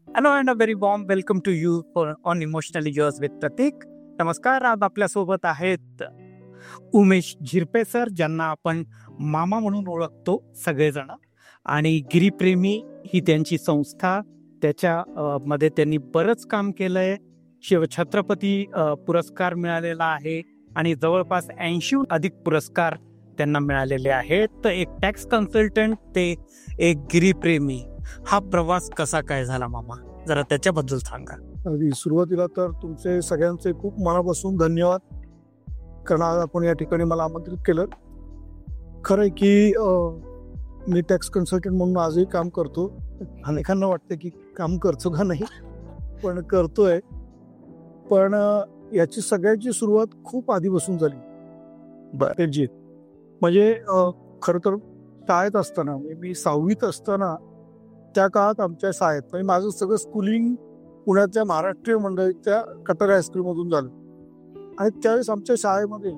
Hello and a very warm welcome to you for on emotionally yours with Prateek. नमस्कार. आज आपल्यासोबत आहेत Umesh Zirpe sir, ज्यांना आपण मामा म्हणून ओळखतो सगळेजण. आणि गिरीप्रेमी ही त्यांची संस्था. मध्ये त्यांनी बरंच काम केलंय. शिवछत्रपती पुरस्कार मिळालेला आहे आणि जवळपास 80 अधिक पुरस्कार त्यांना मिळालेले आहेत. तर एक टॅक्स कन्सल्टंट ते एक गिरीप्रेमी, हा प्रवास कसा काय झाला मामा, जरा त्याच्याबद्दल सांगा. अगदी सुरुवातीला तर तुमचे सगळ्यांचे खूप मनापासून धन्यवाद, कारण आज आपण या ठिकाणी मला आमंत्रित केलं. खरं आहे की मी टॅक्स कन्सल्टंट म्हणून आजही काम करतो. अनेकांना वाटतं की काम करतो का नाही, पण करतोय. पण याची सगळ्याची सुरुवात खूप आधीपासून झाली. त्याची म्हणजे खरं तर शाळेत असताना, मी 6वीत असताना त्या काळात आमच्या शाळेत, म्हणजे माझं सगळं स्कूलिंग पुण्याच्या महाराष्ट्रीय मंडळीच्या कटारे हायस्कूलमधून झालं. आणि त्यावेळेस आमच्या शाळेमध्ये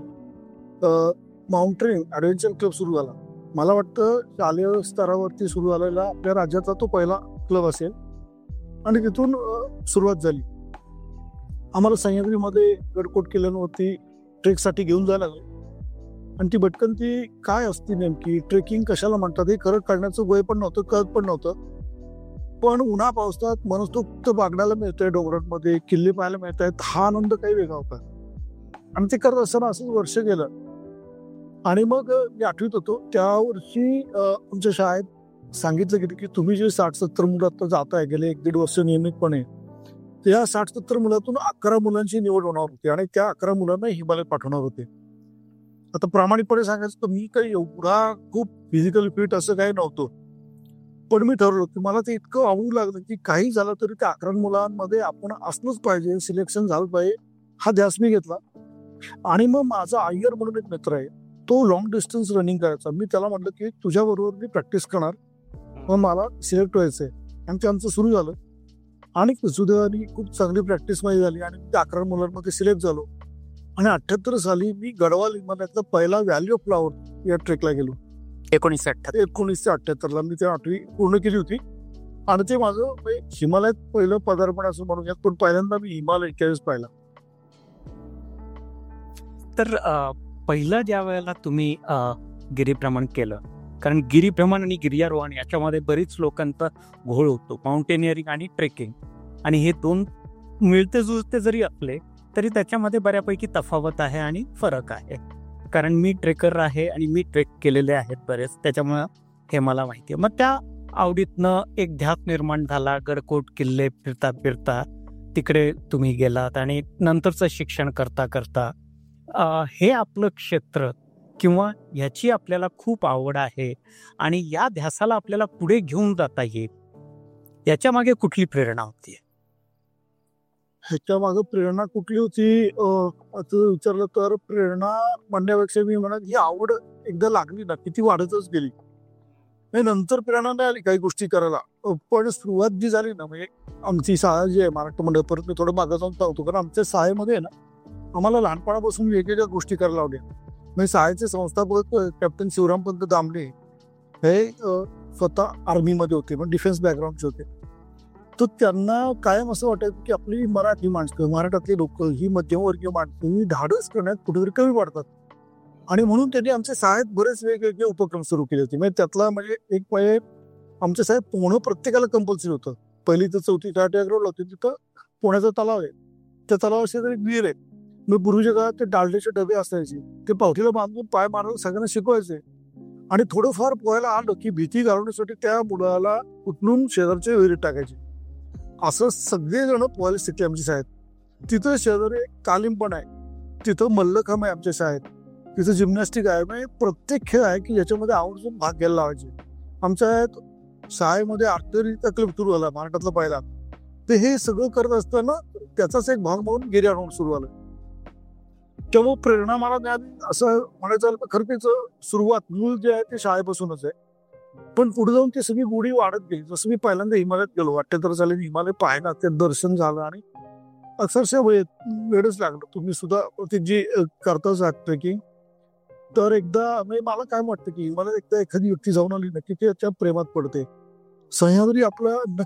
माउंटेन ॲडव्हेंचर क्लब सुरू झाला. मला वाटतं शालेय स्तरावरती सुरू झालेला आपल्या राज्याचा तो पहिला क्लब असेल. आणि तिथून सुरुवात झाली. आम्हाला सह्याद्रीमध्ये गडकोट किल्ल्यांवरती ट्रेकसाठी घेऊन जायला लागलं. आणि ती भटकंती काय असती नेमकी, ट्रेकिंग कशाला म्हणतात हे खरं कळण्याचं वय पण नव्हतं, कळत पण नव्हतं. पण उन्हा पावसात मनसोक्त बागडायला मिळतंय, डोंगरांमध्ये किल्ले पाहायला मिळत आहेत, हा आनंद काही वेगळा होता. आणि ते करत असताना असंच वर्ष गेलं. आणि मग मी 8वीत होतो त्या वर्षी आमच्या शाळेत सांगितलं गेलं की तुम्ही जे 60-70 मुलं आता जात आहे गेले 1-1.5 वर्ष नियमितपणे, त्या 60-70 मुलातून 11 मुलांची निवड होणार होती आणि त्या 11 मुलांना हिमालयात पाठवणार होते. आता प्रामाणिकपणे सांगायचं तर मी काही एवढा खूप फिजिकली फिट असं काही नव्हतं. पण मी ठरवलं की मला ते इतकं आवडू लागलं की काही झालं तरी त्या 11 मुलांमध्ये आपण असलंच पाहिजे, सिलेक्शन झालं पाहिजे, हा ध्यास मी घेतला. आणि मग माझा अय्यर म्हणून एक मित्र आहे, तो लॉंग डिस्टन्स रनिंग करायचा. मी त्याला म्हटलं की तुझ्याबरोबर मी प्रॅक्टिस करणार, मग मला सिलेक्ट व्हायचंय. आणि ते आमचं सुरू झालं. आणि सुदैवाने खूप चांगली प्रॅक्टिस माझी झाली आणि त्या 11 मुलांमध्ये सिलेक्ट झालो. आणि 78 साली मी गडवाल हिमालयातला पहिला व्हॅली ऑफ फ्लॉवर या ट्रेकला गेलो. 1978ला मी ते 8वी पूर्ण केली होती. आणि ते माझं हिमालयात पहिलं पदार्पण असं म्हणूयात, पण पहिल्यांदा मी हिमालय त्यावेळेस पाहिला. तर पहिलं ज्या वेळेला तुम्ही गिरीभ्रमण केलं, कारण गिरीभ्रमण आणि गिर्यारोहण याच्यामध्ये बरीच लोकांचा घोळ होतो, माउंटेनिअरिंग आणि ट्रेकिंग. आणि हे दोन मिळते जुळते जरी असले तरी त्याच्यामध्ये बऱ्यापैकी तफावत आहे आणि फरक आहे. कारण मी ट्रेकर आहे आणि मी ट्रेक केलेले आहेत बरेच, त्याच्यामुळं हे मला माहिती आहे. मग त्या आवडीतनं एक ध्यास निर्माण झाला. गडकोट किल्ले फिरता फिरता तिकडे तुम्ही गेलात आणि नंतरचं शिक्षण करता करता हे आपलं क्षेत्र किंवा ह्याची आपल्याला खूप आवड आहे आणि या ध्यासाला आपल्याला पुढे घेऊन जाता येईल, याच्या मागे कुठली प्रेरणा होती? ह्याच्या मागं प्रेरणा कुठली होती असं विचारलं तर प्रेरणा म्हणण्यापेक्षा मी म्हणत ही आवड एकदा लागली ना की ती वाढतच गेली. नंतर प्रेरणा नाही आली काही गोष्टी करायला. पण सुरुवात जी झाली ना, म्हणजे आमची शाळा जी आहे महाराष्ट्र मंडळ, परत मी थोडं मागं जाऊन सांगतो, कारण आमच्या शाळेमध्ये ना आम्हाला लहानपणापासून वेगवेगळ्या गोष्टी करायला लावल्या. म्हणजे शाळेचे संस्थापक कॅप्टन शिवरामपंत दामले हे स्वतः आर्मीमध्ये होते, पण डिफेन्स बॅकग्राऊंडचे होते. तर त्यांना कायम असं वाटायचं की आपली मराठी माणसं, महाराष्ट्रातली लोक ही मध्यमवर्गीय माणसं ही धाडस करण्यात कुठेतरी कमी पडतात. आणि म्हणून त्यांनी आमच्या शाळेत बरेच वेगवेगळे उपक्रम सुरू केले होते. म्हणजे त्यातला म्हणजे आमच्या शाळेत पोहणं प्रत्येकाला कंपल्सरी होतं. 1ली ते 4थी रोड होती, तिथं पोहण्याचा तलाव आहे. त्या तलावाशी एक विहीर आहे. मग पूर्वीच्या काळात ते डालड्याचे डबे असायचे, ते पावठीला बांधून पाय मारून सगळ्यांना शिकवायचे. आणि थोडंफार पोहायला आलं की भीती घालवण्यासाठी त्या मुलाला उठून शेजारच्या विहिरीत टाकायचे. असं सगळेजण पोहायला शिकले आमच्या शाळेत. तिथं शेजारी तालीम पण आहे, तिथं मल्लखांब आहे आमच्या शाळेत, तिथं जिम्नॅस्टिक आहे. म्हणजे प्रत्येक खेळ आहे की ज्याच्यामध्ये आवर्जून भाग घ्यायला लावायचे. आमच्या शाळेमध्ये आर्चरीचा क्लब सुरू झाला, महाराष्ट्रातला पहिला. तर हे सगळं करत असताना त्याचाच एक भाग म्हणून गिर्यारोहण सुरू झालं. तेव्हा प्रेरणा मला मिळाली असं म्हणायचं. खरं त्याचं सुरुवात मूळ जे आहे ते शाळेपासूनच आहे. पण पुढे जाऊन ती सगळी गोडी वाढत गेली. जसं मी पहिल्यांदा हिमालयात गेलो 78 साली, हिमालय पाहायला, ते दर्शन झालं आणि अक्षरशः वेळच लागलं. तुम्ही सुद्धा ते जी करताच ट्रेकिंग, तर एकदा मला काय वाटतं की हिमालयात एकदा एखादी व्यक्ती जाऊन आली ना की त्याच्या प्रेमात पडते. सह्याद्री आपला नक्कीच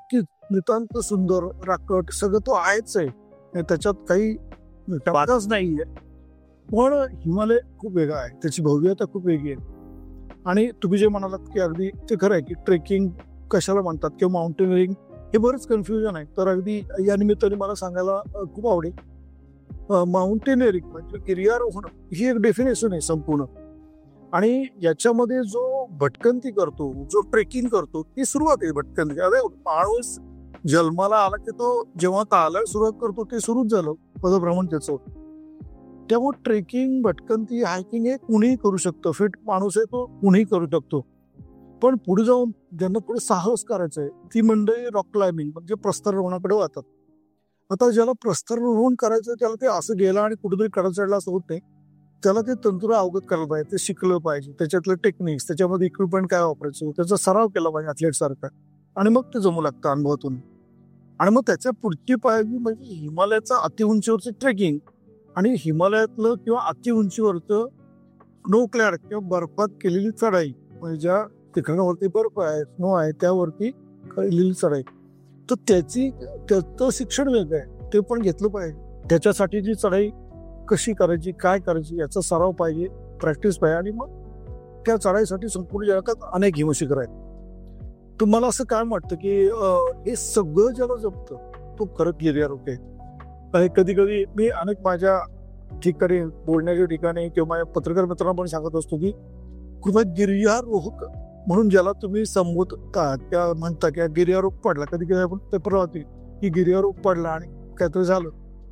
नितांत सुंदर राकट सगळं तो आहेच आहे, त्याच्यात काही टपातच नाहीये. पण हिमालय खूप वेगळा आहे, त्याची भव्यता खूप वेगळी आहे. आणि तुम्ही जे म्हणालात की अगदी ते खरं आहे की ट्रेकिंग कशाला म्हणतात किंवा माउंटेनिअरिंग हे बरंच कन्फ्युजन आहे. तर अगदी या निमित्ताने मला सांगायला खूप आवडेल. माउंटेनिअरिंग म्हणजे गिर्यारोहण ही एक डेफिनेशन आहे संपूर्ण. आणि याच्यामध्ये जो भटकंती करतो, जो ट्रेकिंग करतो, ती सुरुवात आहे भटकंती. अरे माणूस जन्माला आला की तो जेव्हा चालायला सुरुवात करतो ते सुरूच झालं पदभ्रमण त्याचं. त्यामुळे ट्रेकिंग, भटकंती, हायकिंग हे कुणीही करू शकतो. फिट माणूस आहे तो कुणीही करू शकतो. पण पुढे जाऊन ज्यांना पुढे साहस करायचंय ती मंडळी रॉक क्लाइम्बिंग म्हणजे प्रस्तरारोहणाकडे वाहतात. आता ज्याला प्रस्तरारोहण करायचं त्याला ते असं गेला आणि कुठेतरी कडा चढला असं होत नाही. त्याला ते तंत्र अवगत करायला पाहिजे, ते शिकलं पाहिजे, त्याच्यातलं टेक्निक्स, त्याच्यामध्ये इक्विपमेंट काय वापरायचं, त्याचा सराव केला पाहिजे ॲथलीट सारखा. आणि मग ते जमू लागतं अनुभवातून. आणि मग त्याच्या पुढची पायरी म्हणजे हिमालयाचा अतिउंचीवरचं ट्रेकिंग आणि हिमालयातलं किंवा अतिउंचीवरचं स्नो क्लॅड किंवा बर्फात केलेली चढाई, म्हणजे ज्या ठिकाणावरती बर्फ आहे, स्नो आहे, त्यावरती केलेली चढाई. तर त्याचं शिक्षण वेगळं आहे, ते पण घेतलं पाहिजे. त्याच्यासाठी जी चढाई कशी करायची, काय करायची याचा सराव पाहिजे, प्रॅक्टिस पाहिजे. आणि मग त्या चढाईसाठी संपूर्ण जगात अनेक हिमशिखर आहेत. तुम्हाला असं काय वाटतं की हे सगळं ज्याला जमतं तो खरं गिर्यारोहक आहे? कधी कधी मी अनेक माझ्या ठिकाणी बोलण्याच्या ठिकाणी किंवा माझ्या पत्रकार मित्रांना पण सांगत असतो की कृपया गिर्यारोहक म्हणून ज्याला तुम्ही संबोधता त्या म्हणता की गिर्यारोहक पडला, कधी कधी आपण पेपर राहते की गिर्यारोहक पडला आणि काहीतरी झालं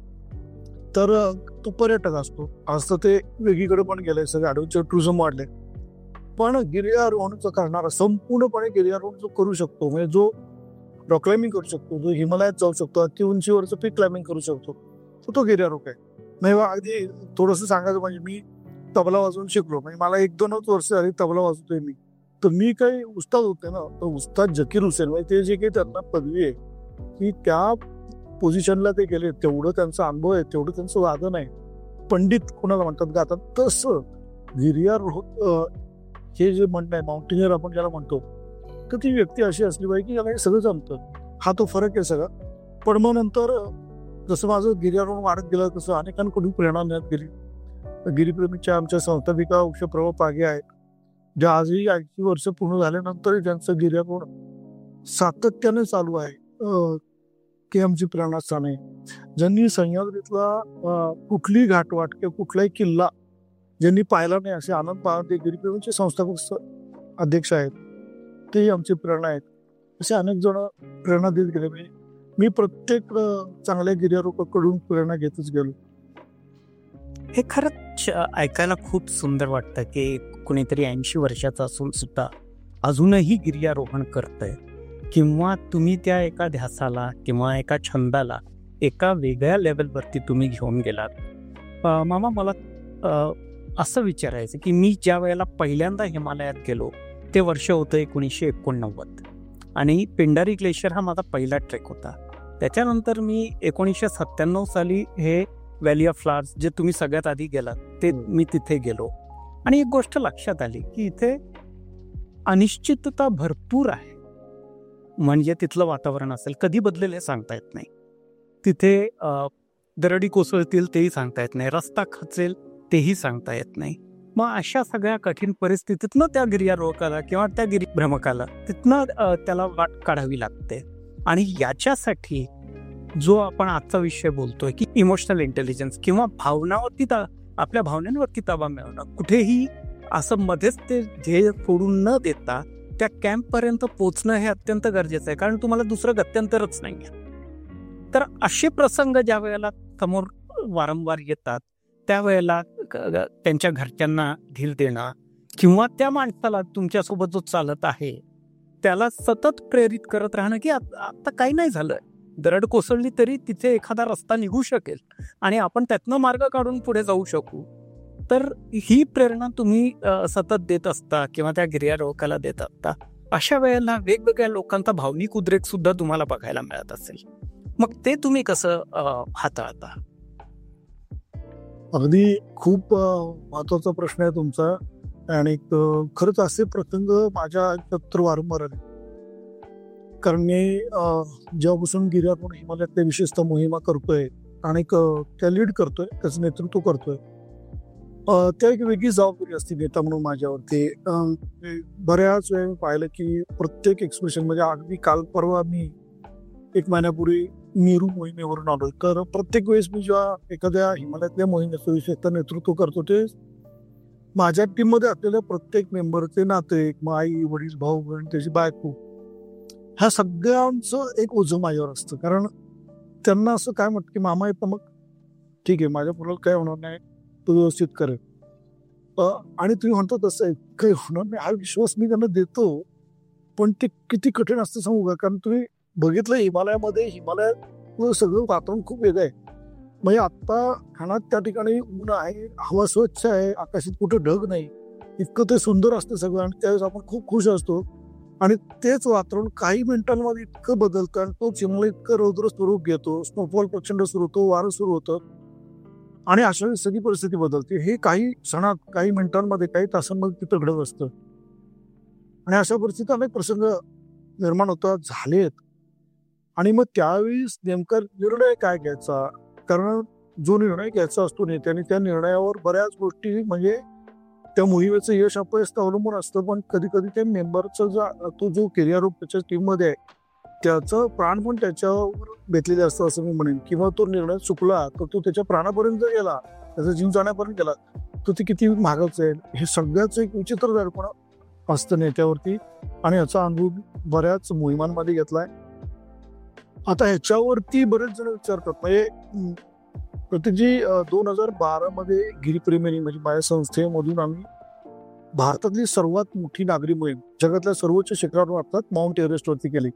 तर तो पर्यटक असतो. असतं ते वेगळीकडे पण गेलंय, सगळे ॲडव्हेंचर टुरिझम वाढले. पण गिर्यारोहणाचं करणारा संपूर्णपणे गिर्यारोहण जो करू शकतो, म्हणजे जो रॉक क्लाइम्बिंग करू शकतो, जो हिमालयात जाऊ शकतो, अति उंचीवरचं पीक क्लाइम्बिंग करू शकतो, तो गिर्यारोहक आहे. नाही अगदी थोडंसं सांगायचं म्हणजे मी तबला वाजवून शिकलो, म्हणजे मला 1-2 वर्ष झाली तबला वाजवतोय मी. तर मी काही उस्ताद होते ना, तर उस्ताद झकीर हुसेन म्हणजे ते जे काही त्यांना पदवी आहे की त्या पोझिशनला ते गेले, तेवढं त्यांचा अनुभव आहे, तेवढं त्यांचं वादन आहे. पंडित कोणाला म्हणतात गातात, तसं गिर्यारोहक हे जे म्हणणं आहे, माउंटेनियर आपण ज्याला म्हणतो, तर ती व्यक्ती अशी असली पाहिजे की याला हे सगळं जमतं. हा तो फरक आहे सगळा. पण मग नंतर जसं माझं गिर्यारोहण वाढत गेलं तसं अनेकांकडून प्रेरणा मिळत गेली. गिरीप्रेमीच्या आमच्या संस्थापिका उषा पागे आहेत, ज्या आजही 80 वर्ष पूर्ण झाल्यानंतर त्यांचं गिर्यारोहण सातत्याने चालू आहे. ते आमची प्रेरणास्थान आहे. ज्यांनी सह्याद्रीतला कुठलीही घाटवाट किंवा कुठलाही किल्ला ज्यांनी पाहिला नाही असे आनंद पवार ते गिरीप्रेमीचे संस्थापक अध्यक्ष आहेत, तेही आमची प्रेरणा आहेत. असे अनेक जण प्रेरणा देत गेले. मी प्रत्येक चांगल्या गिर्यारोहकाकडून प्रेरणा घेतच गेलो. हे खरंच ऐकायला खूप सुंदर वाटतं की कुणीतरी 80 वर्षाचा असून सुद्धा अजूनही गिर्यारोहण करतंय, किंवा तुम्ही त्या एका ध्यासाला किंवा एका छंदाला एका वेगळ्या लेवलवरती तुम्ही घेऊन गेलात. मामा, मला असं विचारायचं की मी ज्या वेळेला पहिल्यांदा हिमालयात गेलो ते वर्ष होतं 1989 आणि पिंडारी ग्लेशियर हा माझा पहिला ट्रेक होता. त्याच्यानंतर मी 1997 साली हे व्हॅली ऑफ फ्लावर्स, जे तुम्ही सगळ्यात आधी गेलात, ते मी तिथे गेलो. आणि एक गोष्ट लक्षात आली की इथे अनिश्चितता भरपूर आहे. म्हणजे तिथलं वातावरण असेल, कधी बदलेल हे सांगता येत नाही. तिथे दरडी कोसळतील तेही सांगता येत नाही, रस्ता खचेल तेही सांगता येत नाही. मग अशा सगळ्या कठीण परिस्थितीतनं त्या गिर्यारोहकाला किंवा त्या गिरीभ्रमकाला तिथनं त्याला वाट काढावी लागते. आणि याच्यासाठी जो आपण आजचा विषय बोलतोय की इमोशनल इंटेलिजन्स किंवा भावनावरती आपल्या भावनांवरती ताबा मिळवणं, कुठेही असं मध्येच ते ध्येय सोडून न देता त्या कॅम्पपर्यंत पोचणं हे अत्यंत गरजेचं आहे, कारण तुम्हाला दुसरं गत्यंतरच नाही आहे. तर असे प्रसंग ज्या वेळेला समोर वारंवार येतात त्यावेळेला त्यांच्या घरच्यांना धीर देणं किंवा त्या माणसाला तुमच्यासोबत जो चालत आहे त्याला सतत प्रेरित करत राहणं की आता काही नाही झालं, दरड कोसळली तरी तिथे एखादा रस्ता निघू शकेल आणि आपण त्यातनं मार्ग काढून पुढे जाऊ शकू. तर ही प्रेरणा तुम्ही सतत देत असता किंवा त्या गिर्यारोहकाला देत असता. अशा वेळेला वेगवेगळ्या लोकांचा भावनिक उद्रेक सुद्धा तुम्हाला बघायला मिळत असेल. मग ते तुम्ही कसं हाताळता? अगदी खूप महत्वाचा प्रश्न आहे तुमचा. आणि खरंच असे प्रसंग माझ्या आयुष्यात तर वारंवार आले. कारण मी जेव्हापासून गिर्यारोहण हिमालयातल्या विशेषतः मोहिमा करतोय आणि त्या लीड करतोय, त्याचं नेतृत्व करतोय, त्या एक वेगळी जबाबदारी असते नेता म्हणून माझ्यावरती. बऱ्याच वेळ मी पाहिलं की प्रत्येक एक्सप्रेशन म्हणजे अगदी काल परवा मी 1 महिन्यापूर्वी मीरू मोहिमेवरून आलोय, तर प्रत्येक वेळेस मी जेव्हा एखाद्या हिमालयातल्या मोहिमेचं विशेषतः नेतृत्व करतो ते माझ्या टीममध्ये असलेल्या प्रत्येक मेंबरचे नातेवाईक, आई वडील, भाऊ बहीण, त्याची बायको, ह्या सगळ्यांचं एक ओझं माझ्यावर असतं. कारण त्यांना असं काय म्हणतं की मामा येतं, मग ठीक आहे, माझ्या मुलाला काय होणार नाही, तो व्यवस्थित करेल. आणि तुम्ही म्हणतो तसं काही होणार नाही हा विश्वास मी त्यांना देतो, पण ते किती कठीण असतं सांगू का? कारण तुम्ही बघितलं हिमालयात सगळं वातावरण खूप वेगळं आहे. म्हणजे आत्ता ठाण्यात त्या ठिकाणी ऊन आहे, हवा स्वच्छ आहे, आकाशात कुठं ढग नाही, इतकं ते सुंदर असतं सगळं, आणि त्यावेळेस आपण खूप खुश असतो. आणि तेच वातावरण काही मिनिटांमध्ये इतकं बदलतं आणि तो चिमला इतकं रौद्र स्वरूप घेतो, स्नोफॉल प्रचंड सुरू होतो, वारं सुरू होतं, आणि अशा वेळी सगळी परिस्थिती बदलते. हे काही क्षणात, काही मिनिटांमध्ये, काही तासांमध्ये तिथं घडत असतं. आणि अशा परिस्थितीत अनेक प्रसंग निर्माण होतात, झालेत. आणि मग त्यावेळेस नेमका निर्णय काय घ्यायचा? कारण जो निर्णय घ्यायचा असतो नेत्याने, त्या निर्णयावर बऱ्याच गोष्टी म्हणजे त्या मोहिमेचं यश अपयश अवलंबून असतं. पण कधी कधी त्या मेंबरचा तो जो गिर्यारोहक त्याच्या टीममध्ये आहे, त्याचं प्राण पण त्याच्यावर बेतलेलं असतं असं मी म्हणेन. किंवा तो निर्णय चुकला तर तो त्याच्या प्राणापर्यंत जर गेला, त्याचा जीव जाण्यापर्यंत गेला, तर ते किती महागाचं आहे. हे सगळ्याच एक विचित्र दडपण असतं नेत्यावरती, आणि याचा अनुभव बऱ्याच मोहिमांमध्ये घेतलाय. आता ह्याच्यावरती बरेच जण विचारतात, म्हणजे प्रत्येकजी 2012 मध्ये गिरीप्रेमींनी म्हणजे माझ्या संस्थेमधून आम्ही भारतातली सर्वात मोठी नागरी मोहीम जगातल्या सर्वोच्च शिखरावर अर्थात माउंट एव्हरेस्ट वरती केली.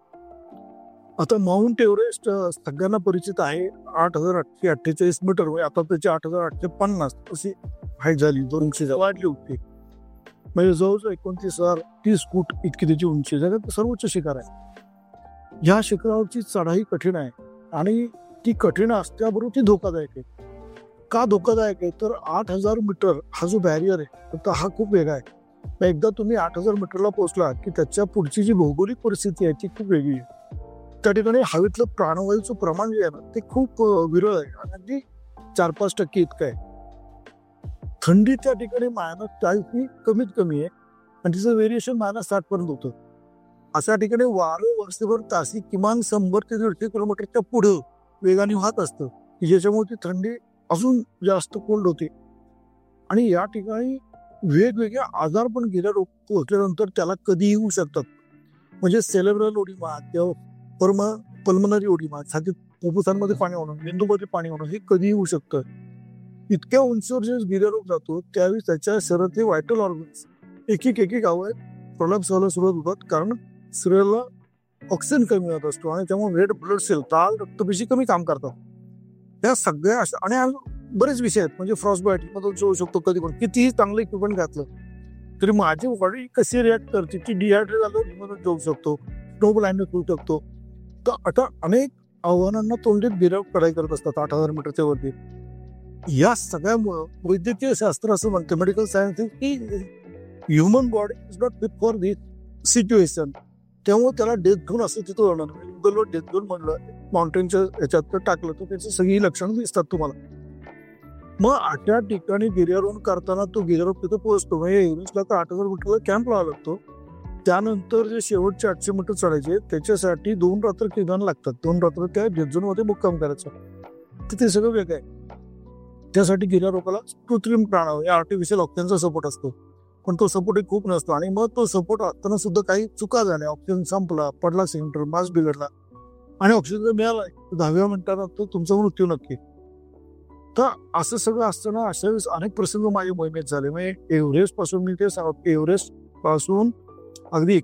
आता माउंट एव्हरेस्ट सगळ्यांना परिचित आहे, 8,848 मीटर, म्हणजे आता त्याची 8,850 अशी हाईट झाली, 2 इंच वाढली होती. म्हणजे जवळजवळ 29,030 फूट इतकी त्याची उंची, जगात सर्वोच्च शिखर आहे. ह्या शिखरावरची चढाई कठीण आहे, आणि ती कठीण असल्याबरोबर ती धोकादायक आहे. का धोकादायक आहे? तर 8,000 मीटर हा जो बॅरियर आहे, तर हा खूप वेगळा आहे. एकदा तुम्ही 8,000 मीटरला पोहोचला की त्याच्या पुढची जी भौगोलिक परिस्थिती आहे ती खूप वेगळी आहे. त्या ठिकाणी हवेतलं प्राणवायूचं प्रमाण जे आहे ना, ते खूप विरळ आहे, आणि अगदी 4-5% इतकं आहे. थंडी त्या ठिकाणी -40 ही कमीत कमी आहे, आणि तिचं व्हेरिएशन -60 पर्यंत होतं. अशा ठिकाणी वारं वर्षभर तासी किमान 100 ते 150 किलोमीटरच्या पुढं वेगाने वाहत असतं, की ज्याच्यामुळे ती थंडी अजून जास्त कोल्ड होते. आणि या ठिकाणी वेगवेगळे आजार पण गिर्यारोहक पोहोचल्यानंतर त्याला कधीही होऊ शकतात. म्हणजे सेलेब्रल ओडिमा किंवा पल्मनरी ओडिमा, छातीत फुफ्फुसांमध्ये पाणी होणं, मेंदूमध्ये पाणी होणं, हे कधीही होऊ शकतं. इतक्या उंचीवर जे गिर्यारोहक जातो त्यावेळी त्याच्या शरीरातले व्हायटल ऑर्गन्स एक एक प्रॉब्लेम्स व्हायला सुरुवात होतात, कारण शरीराला ऑक्सिजन कमी होत असतो, आणि त्यामुळे रेड ब्लड सेल, लाल रक्तपेशी कमी काम करतात. त्या सगळ्या अशा आणि बरेच विषय आहेत. म्हणजे फ्रॉस्टबाईट मधून होऊ शकतो, कधी पण कितीही चांगलं इक्विपमेंट घातलं तरी माझी बॉडी कशी रिॲक्ट करते, ती डिहायड्रेट झालं मधून जाऊ शकतो, स्नो ब्लाइंडनेस होऊ शकतो. तर आता अनेक आव्हानांना तोंड देत गिर्यारोहक चढाई करत असतात 8,000 मीटरच्या वरती. या सगळ्यामुळं वैद्यकीय शास्त्र असं म्हणतं, मेडिकल सायन्स, की human body is not fit for this situation. त्यामुळे त्याला डेथ झोन असं तिथं होणार. गुगलवर डेथ झोन म्हणलं, माउंटेनच्या ह्याच्यात टाकलं तर त्याची सगळी लक्षणं दिसतात तुम्हाला. मग अशा ठिकाणी गिर्यारोहण करताना तो गिर्यारोहक तिथं पोहोचतो. म्हणजे एव्हरेस्टला तर 8,000 मीटरला कॅम्प लावावा लागतो. त्यानंतर जे शेवटचे 800 मीटर चढायचे त्याच्यासाठी 2 रात्र किमान लागतात. 2 रात्र त्या डेथ झोन मध्ये मुक्काम करायचा. तर ते सगळं वेगळं आहे. त्यासाठी गिर्यारोहकाला कृत्रिम प्राणावायू, आर्टिफिशियल ऑक्सिजनचा सपोर्ट असतो, पण तो सपोर्ट खूप नसतो. आणि मग तो सपोर्ट असताना सुद्धा काही चुका झाल्या, ऑक्सिजन संपला, पडला सिलेंडर, मास बिघडला, आणि ऑक्सिजन जर मिळाला 10व्या मिनिटानंतर तुमचा मृत्यू नक्की. तर असं सगळं असताना अशा वेळेस अनेक प्रसंग माझ्या मोहिमेत झाले. म्हणजे एव्हरेस्ट पासून मी ते सांगतो, एव्हरेस्ट पासून अगदी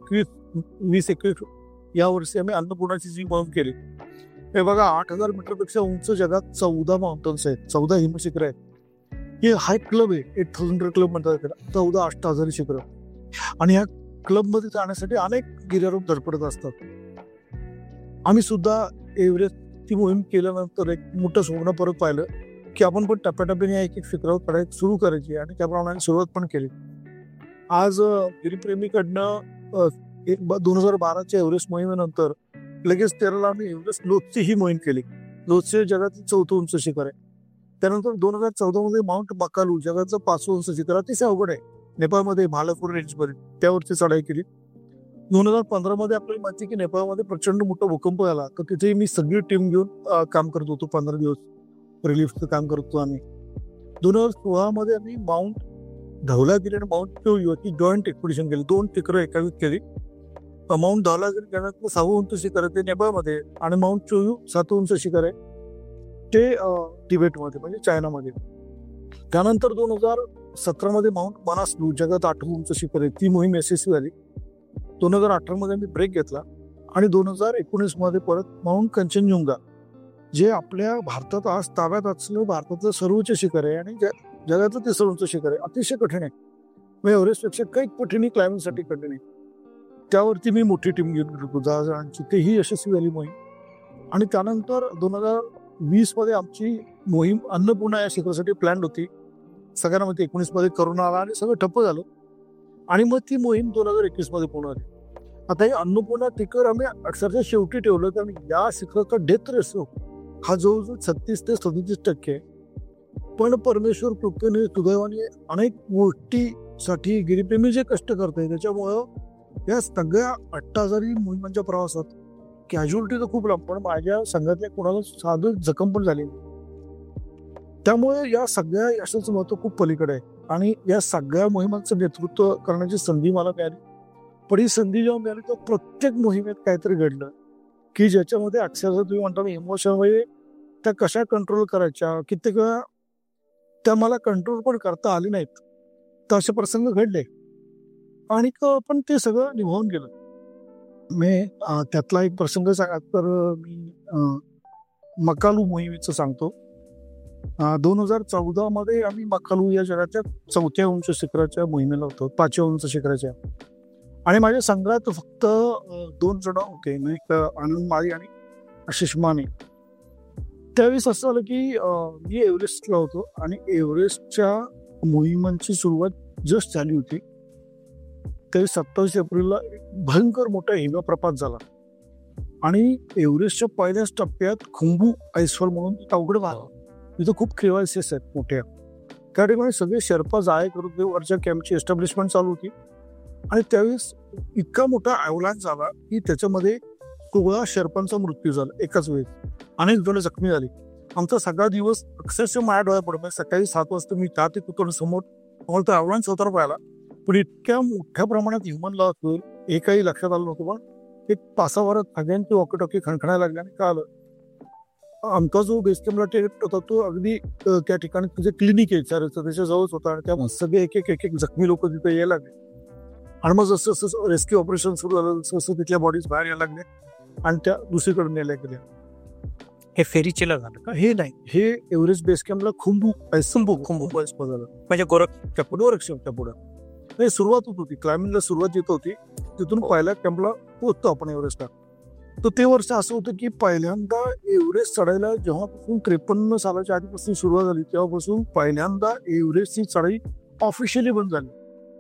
2021 या वर्षी आम्ही अन्नपूर्णाची जी मोहीम केली. हे बघा, 8,000 मीटरपेक्षा उंच जगात 14 माउंटन्स आहेत, 14 हिमशिखर आहेत. हे हा एक क्लब आहे, 8,000 क्लब म्हणतात त्याला, 14 अष्टाधारी शिखर. आणि या क्लबमध्ये जाण्यासाठी अनेक गिर्यारोहक धडपडत असतात. आम्ही सुद्धा एव्हरेस्टची मोहीम केल्यानंतर एक मोठं स्वप्न परत पाहिलं, की आपण पण टप्प्याटप्प्याने एक शिखरावर चढाई सुरू करायची, आणि त्याप्रमाणे सुरुवात पण केली. आज गिरीप्रेमीकडनं 2012च्या एव्हरेस्ट मोहिमेनंतर लगेच 13ला आम्ही एव्हरेस्ट लोथची ही मोहीम केली. लोथचे जगातील 4थं उंच शिखर आहे. त्यानंतर 2014 मध्ये माउंट मकालू जगाचं 5वं उंच शिखर, अतिशय अवघड आहे, नेपाळमध्ये भालापूर रेंजमध्ये, त्यावरती चढाई केली. 2015 मध्ये आपल्याला माहिती की नेपाळमध्ये प्रचंड मोठा भूकंप झाला, तर तिथे मी सगळी टीम घेऊन काम करत होतो. 15 दिवस रिलीफचं काम करत होतो आम्ही. 2016 मध्ये आम्ही माउंट धौलागिरी आणि माउंट चोयू याची जॉईंट एक्सपिडिशन केली. 2 शिखरं एकावीत केली. माउंट धौलागिरी जगातलं 6वं उंच शिखर आहे ते नेपाळमध्ये, आणि माउंट चोयू 7वं उंच शिखर आहे ते तिबेटमध्ये म्हणजे चायनामध्ये. त्यानंतर 2017 मध्ये माउंट मनासलू जगात 8वं उंच शिखर आहे, ती मोहीम यशस्वी झाली. 2018 मध्ये मी ब्रेक घेतला आणि 2019 मध्ये परत माउंट कंचनजुंगा, जे आपल्या भारतात आज ताब्यात असलेलं भारतातलं सर्वोच्च शिखर आहे आणि जगातलं 3रं उंच शिखर आहे. अतिशय कठीण आहे, मग एव्हरेस्टपेक्षा काही पटीने क्लायम्बिंगसाठी कठीण आहे. त्यावरती मी मोठी टीम घेऊन गेलो होतो 10 जणांची, तेही यशस्वी झाली मोहीम. आणि त्यानंतर 2020 मध्ये आमची मोहीम अन्नपूर्णा या शिखरासाठी प्लॅन होती. सगळ्यांना मध्ये 19 मध्ये करोना आला आणि सगळं ठप्प झालं, आणि मग ती मोहीम 2021 मध्ये पूर्ण झाली. आता हे अन्नपूर्णा शिखर आम्ही अक्षरशः शेवटी ठेवलं, कारण या शिखराचा डेथ रेशो हा जवळजवळ 36 ते 37% आहे. पण परमेश्वर कृपेने सुदैवाने अनेक गोष्टीसाठी गिरीप्रेमी जे कष्ट करते, त्याच्यामुळं या सगळ्या 8,000 मोहिमांच्या प्रवासात कॅज्युअलिटी तर खूप लांब, पण माझ्या संघातल्या कोणाला साधं जखम पण झाली नाही. त्यामुळे या सगळ्या यशाचं महत्व खूप पलीकडे आहे, आणि या सगळ्या मोहिमांचं नेतृत्व करण्याची संधी मला मिळाली. पण ही संधी जेव्हा मिळाली तेव्हा प्रत्येक मोहिमेत काहीतरी घडलं की ज्याच्यामध्ये अक्षरशः तुम्ही म्हणता इमोशन म्हणजे त्या कशा कंट्रोल करायच्या, कित्येक वेळा त्या मला कंट्रोल पण करता आले नाहीत, तर असे प्रसंग घडले, आणि पण ते सगळं निभावून गेलं. मी त्यातला एक प्रसंग सांगा तर मी मकालू मोहिमेचं सांगतो. 2014 मध्ये आम्ही मकालू या जगाच्या 4थ्या उंच शिखराच्या मोहिमेला होतो, 5व्या उंच शिखराच्या, आणि माझ्या संघात फक्त 2 जण होते, एक आनंद माळी आणि आशिष माने. त्यावेळेस असं झालं की मी एव्हरेस्टला होतो, आणि एव्हरेस्टच्या मोहिमांची सुरुवात जस्ट झाली होती. त्यावेळी 27 एप्रिलला भयंकर मोठा हिमप्रपात झाला, आणि एव्हरेस्टच्या पहिल्याच टप्प्यात खुंबू आईसफॉल म्हणून अवघड भाग, तिथं खूप क्रिवायसेस आहेत मोठ्या. त्या ठिकाणी सगळे शेर्पा जाळे करत होते, वरच्या कॅम्पची एस्टॅब्लिशमेंट चालू होती, आणि त्यावेळेस इतका मोठा अवलांच झाला की त्याच्यामध्ये 16 शेर्पांचा मृत्यू झाला एकाच वेळेस, अनेक जण जखमी झाली. आमचा सगळा दिवस अक्षरशः माझ्या डोळ्या पडत, सकाळी 7 वाजता मी त्या ते कुठून समोर मला तर अवलांच होता पाहिला, पण इतक्या मोठ्या प्रमाणात ह्युमन लॉस होईल हे काही लक्षात आलं नव्हतं. पण एक पासावरात सगळ्यांची वॉकीटॉकी खणखणायला लागली, आणि काय आलं आमचा जो बेस कॅम्पला टेक्ट होता तो अगदी त्या ठिकाणी म्हणजे क्लिनिक आहे त्याच्या जवळच होता, आणि त्या सगळे एक एक जखमी लोक तिथे यायला लागले. आणि मग जसं जसं रेस्क्यू ऑपरेशन सुरू झालं तसं जसं तिथल्या बॉडीज बाहेर यायला लागल्या आणि त्या दुसरीकडे नेल्या गेल्या. हे फेरीचेला झालं का? हे नाही, हे एव्हरेस्ट बेस कॅम्पला खुंबू झालं, म्हणजे गोरक्षच्या पुढे सुरुवात होत होती, क्लाइम्बिंगला सुरुवात येत होती, तिथून पहिल्या कॅम्पला पोहोचतो आपण एव्हरेस्टला. तर ते वर्ष असं होतं की पहिल्यांदा एव्हरेस्ट चढायला जेव्हापासून 53 सालाच्या आधीपासून सुरुवात झाली तेव्हापासून पहिल्यांदा एव्हरेस्टची चढाई ऑफिशियली बंद झाली.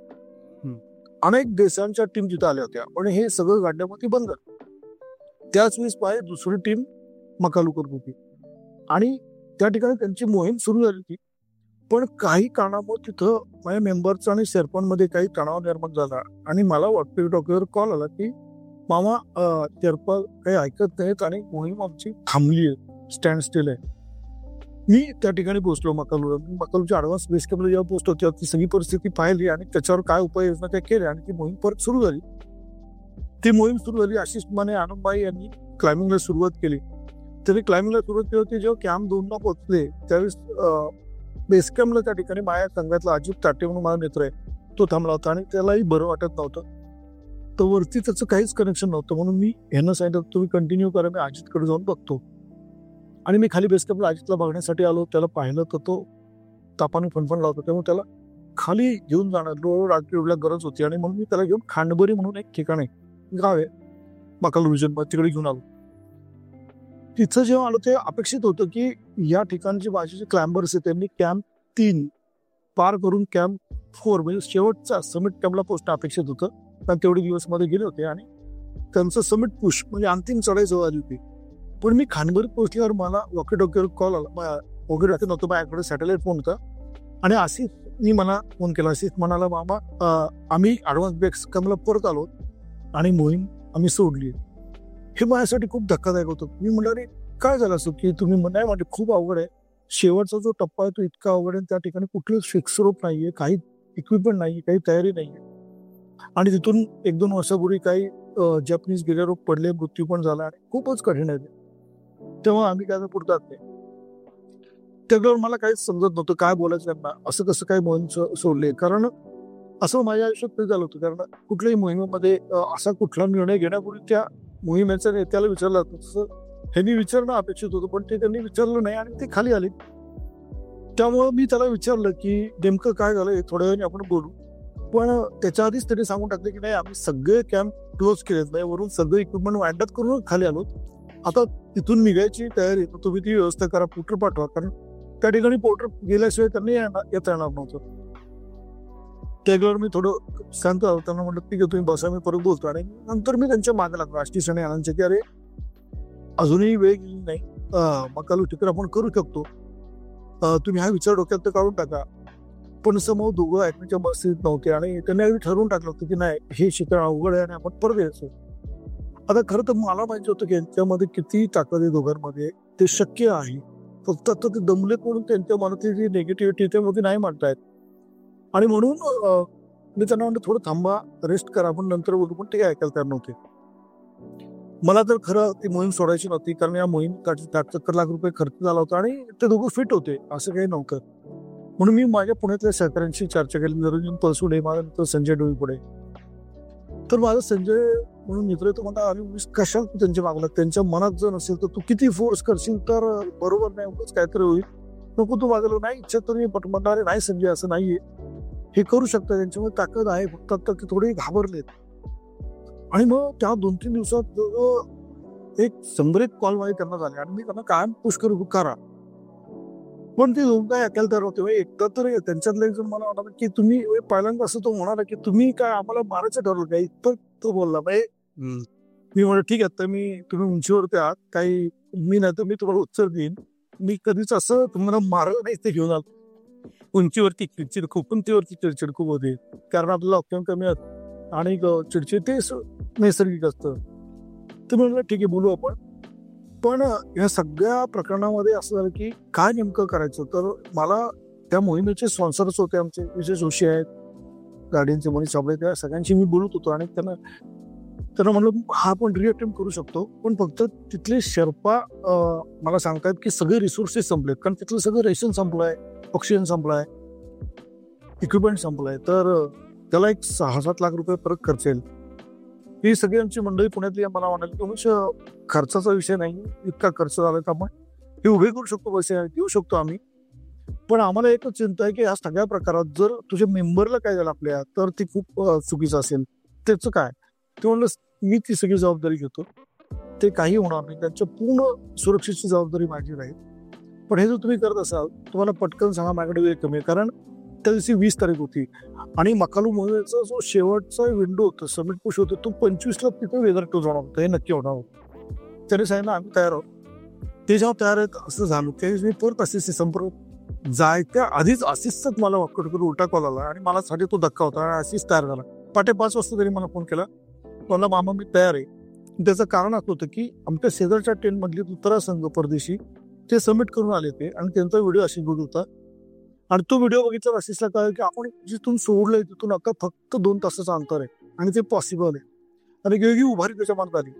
अनेक देशांच्या टीम तिथे आल्या होत्या, पण हे सगळं गाड्यामध्ये बंद. त्याच वेळेस पाहिजे दुसरी टीम मकालू करत होती, आणि त्या ठिकाणी त्यांची मोहीम सुरू झाली होती. पण काही कारणामुळे तिथं माझ्या मेंबरचा आणि शेर्पांमध्ये काही तणाव निर्माण झाला, आणि मला वॉकी टॉकीवर कॉल आला की मामा शेर्पा काही ऐकत नाहीत आणि मोहीम आमची थांबली आहे, स्टँड स्टील आहे. मी त्या ठिकाणी पोहोचलो मकालूला. मकालूच्या ॲडव्हान्स बेस कॅम्पला जेव्हा पोहोचलो तेव्हा ती सगळी परिस्थिती पाहिली आणि त्याच्यावर काय उपाययोजना त्या केल्या, आणि ती मोहीम परत सुरू झाली. ती मोहीम सुरू झाली. आशिष माने आनंदबाई यांनी क्लाइम्बिंगला सुरुवात केली. तरी क्लाइम्बिंगला सुरुवात केली होती जेव्हा कॅम्प 2ला पोहोचले त्यावेळेस बेस कॅम्पला त्या ठिकाणी माझ्या संघातला अजित ताटे म्हणून माझा मित्र आहे, तो थांबला होता, आणि त्यालाही बरं वाटत नव्हतं. तर वरती त्याचं काहीच कनेक्शन नव्हतं, म्हणून मी यांना सांगितलं तुम्ही कंटिन्यू करा, मी अजितकडे जाऊन बघतो. आणि मी खाली बेस कॅम्पला अजितला बघण्यासाठी आलो. त्याला पाहिलं तर तो तापाने फणफणला होता, त्यामुळे त्याला खाली घेऊन जाणार रात्री एवढ्या गरज होती, आणि म्हणून मी त्याला घेऊन खांडबरी म्हणून एक ठिकाण आहे, गाव आहे मकालू रिजन, तिकडे घेऊन आलो. तिथं जेव्हा आलो ते अपेक्षित होतं की या ठिकाणचे बाजूचे क्लाइंबर्स आहेत त्यांनी कॅम्प 3 पार करून कॅम्प 4 म्हणजे शेवटचा समिट कॅम्पला पोहोचणं अपेक्षित होतं. कारण तेवढे दिवस मध्ये गेले होते आणि त्यांचं समिट पुश म्हणजे अंतिम चढाई जवळ आली होती. पण मी खानबरीत पोहोचल्यावर मला वॉकी टॉकीवर कॉल आला. वॉकी टॉकी नव्हतं माझ्याकडे, सॅटेलाइट फोन होता. आणि आसिफनी मला फोन केला. आसिफ म्हणाला, मामा आम्ही ॲडव्हान्स बेस कमला परत आलो आणि मोहीम आम्ही सोडली. हे माझ्यासाठी खूप धक्कादायक होतं. मी म्हटलं, अरे काय झालं असं की तुम्ही नाही म्हणजे खूप अवघड आहे. शेवटचा जो टप्पा आहे तो इतका अवघड आहे. त्या ठिकाणी कुठलंच फिक्स रोप नाहीये, काही इक्विपमेंट नाहीये, काही तयारी नाहीये. आणि तिथून 1-2 वर्षापूर्वी काही जॅपनीज गिर्यारोहक पडले, मृत्यू पण झाला आणि खूपच कठीण आहे ते. तेव्हा आम्ही काय पुरतात नाही. त्याच्यावर मला काहीच समजत नव्हतं काय बोलायचं त्यांना, असं कसं काय मोहीम सोडले. कारण असं माझ्या आयुष्यात ते झालं होतं. कारण कुठल्याही मोहिमेमध्ये असा कुठला निर्णय घेण्यापूर्वी त्या मोहिमेच्या नेत्याला विचारलं जातं. तसं ह्यांनी विचारणं अपेक्षित होतं, पण ते त्यांनी विचारलं नाही आणि ते खाली आले. त्यामुळं मी त्याला विचारलं की नेमकं काय झालं, हे थोड्या वेळाने आपण बोलू. पण त्याच्या आधीच त्यांनी सांगून टाकले की नाही, आम्ही सगळे कॅम्प क्लोज केलेत, नाही वरून सगळं इक्विपमेंट वाईंड अप करून खाली आलो. आता तिथून निघायची तयारी, तर तुम्ही ती व्यवस्था करा, पोर्टर पाठवा. कारण त्या ठिकाणी पोर्टर गेल्याशिवाय त्यांनी येता येणार नव्हतं. त्याच्यावर मी थोडं शांत आलो. त्यांना म्हटलं ठीक आहे तुम्ही बसा, मी परत बोलतो. आणि नंतर मी त्यांच्या मागे लागलो आष्टीस आणि आनंदच्या की अरे अजूनही वेळ गेली नाही, मकालू शिखर आपण करू शकतो, तुम्ही हा विचार डोक्यात तर काढून टाका. पण समोर दोघं ऐकण्याच्या परिस्थितीत नव्हते आणि त्यांनी अगदी ठरवून टाकलं होतं की नाही, हे शिखर अवघड आहे आणि आपण परत यायचं. आता खरं तर मला माहिती होतं की यांच्यामध्ये किती ताकद आहे दोघांमध्ये, ते शक्य आहे. फक्त आता ते दमलेत म्हणून त्यांच्या मनातली जी निगेटिव्हिटी त्यामध्ये नाही मांडतायत. आणि म्हणून मी त्यांना म्हणतो थोडं थांबा, रेस्ट करा, आपण नंतर बोलू. पण ते ऐकायला तयार नव्हते. मला तर खरं ती मोहीम सोडायची नव्हती, कारण या मोहीम 70 लाख रुपये खर्च झाला होता आणि ते दोघं फिट होते, असं काही नव्हतं. म्हणून मी माझ्या पुण्यातल्या सहकाऱ्यांशी चर्चा केली. निरंजन पळसुडे, माझा मित्र संजय डोईपुडे. तर माझा संजय म्हणून मित्र तो म्हणता, अरे कशाला तू त्यांच्या मागला, त्यांच्या मनात जर नसेल तर तू किती फोर्स करशील तर बरोबर नाही, उगाच काहीतरी होईल, नको तू मागलो. नाही इच्छा तर मी म्हणणार नाही संजय, असं नाहीये, हे करू शकतं, त्यांच्यामध्ये ताकद आहे. फक्त आता ते थोडे घाबरलेत. आणि मग त्या 2-3 दिवसात एक 100 कॉल माझे त्यांना झाले आणि मी त्यांना कायम पुश करा. पण ते दोन काय ऐकायला तयार होते. एकदा तर त्यांच्यातलं एक जण मला म्हणाला की तुम्ही पहिल्यांदा असं तो म्हणाला की तुम्ही काय आम्हाला मारायचं ठरवलं काय, इतकं तो बोलला. मी म्हणलं ठीक आहे, तर तुम्ही उंचीवरती आहात, काही मी नाही तर मी तुम्हाला उत्तर देईन. मी कधीच असं तुम्हाला मारलं नाही, ते घेऊन आलो. उंचीवरती चिडचिड खूप, उंचीवरती चिडचिड खूप होते, कारण आपल्याला ऑप्शन कमी असत आणि चिडचिड ते नैसर्गिक असतं. तर म्हणलं ठीक आहे बोलू आपण. पण या सगळ्या प्रकरणामध्ये असं झालं की काय नेमकं करायचं. तर मला त्या मोहिमेचे स्पॉन्सर्स होते, आमचे विशेष जोशी आहेत, गाडींचे मनीष साबळे, त्या सगळ्यांशी मी बोलत होतो आणि त्यांना म्हणलं हा आपण रिअटेम्प्ट करू शकतो. पण फक्त तिथले शेर्पा मला सांगतात की सगळे रिसोर्सेस संपलेत, कारण तिथलं सगळं रेशन संपलंय, ऑक्सिजन संपलाय, इक्विपमेंट संपलाय. तर त्याला एक 6-7 लाख रुपये परत खर्च येईल. ही सगळी आमची मंडळी पुण्यातली मला म्हणाली की खर्चाचा विषय नाही, इतका खर्च झाला तर आपण हे उभे करू शकतो, पैसे देऊ शकतो आम्ही. पण आम्हाला एकच चिंता आहे की या सगळ्या प्रकारात जर तुझ्या मेंबरला काय झालं आपल्या, तर ती खूप चुकीचं असेल, त्याचं काय. ते म्हणलं मी ती सगळी जबाबदारी घेतो, ते काही होणार नाही, त्यांच्या पूर्ण सुरक्षेची जबाबदारी माझी राहील. पण हे जर तुम्ही करत असाल, तुम्हाला पटकन सांगा माझ्याकडे वेळ कमी आहे. कारण त्या दिवशी 20 तारीख होती आणि मकालू मोहिमेचा जो शेवटचा विंडो होता, समिट पुश होतं, तो 25ला तिथे वेदर टू जाणार होतं, हे नक्की होणार होतं. त्याने सांगितलं आम्ही तयार आहोत. ते जेव्हा तयार आहेत असं झालं, त्यावेळेस मी परत आशिषशी संपर्क जायच्या आधीच आशिषचाच मला वाकडकडून उलटा कॉल आला आणि मला साठी तो धक्का होता आणि आशिष तयार झाला. 5:30 वाजता तरी मला फोन केला, मला मामा मी तयार आहे. त्याचं कारण असं होतं की आमच्या शेजारच्या टेंटमधली दुसरा संघ परदेशी ते सबमिट करून आले ते आणि त्यांचा व्हिडिओ आशिष बघत होता. आणि तो व्हिडिओ बघितला आशिषला कळलं की आपण जिथून सोडलंय तिथून आता फक्त 2 तासाचं अंतर आहे आणि ते पॉसिबल आहे. आणि वेगळी उभारी त्याच्या मनात आली.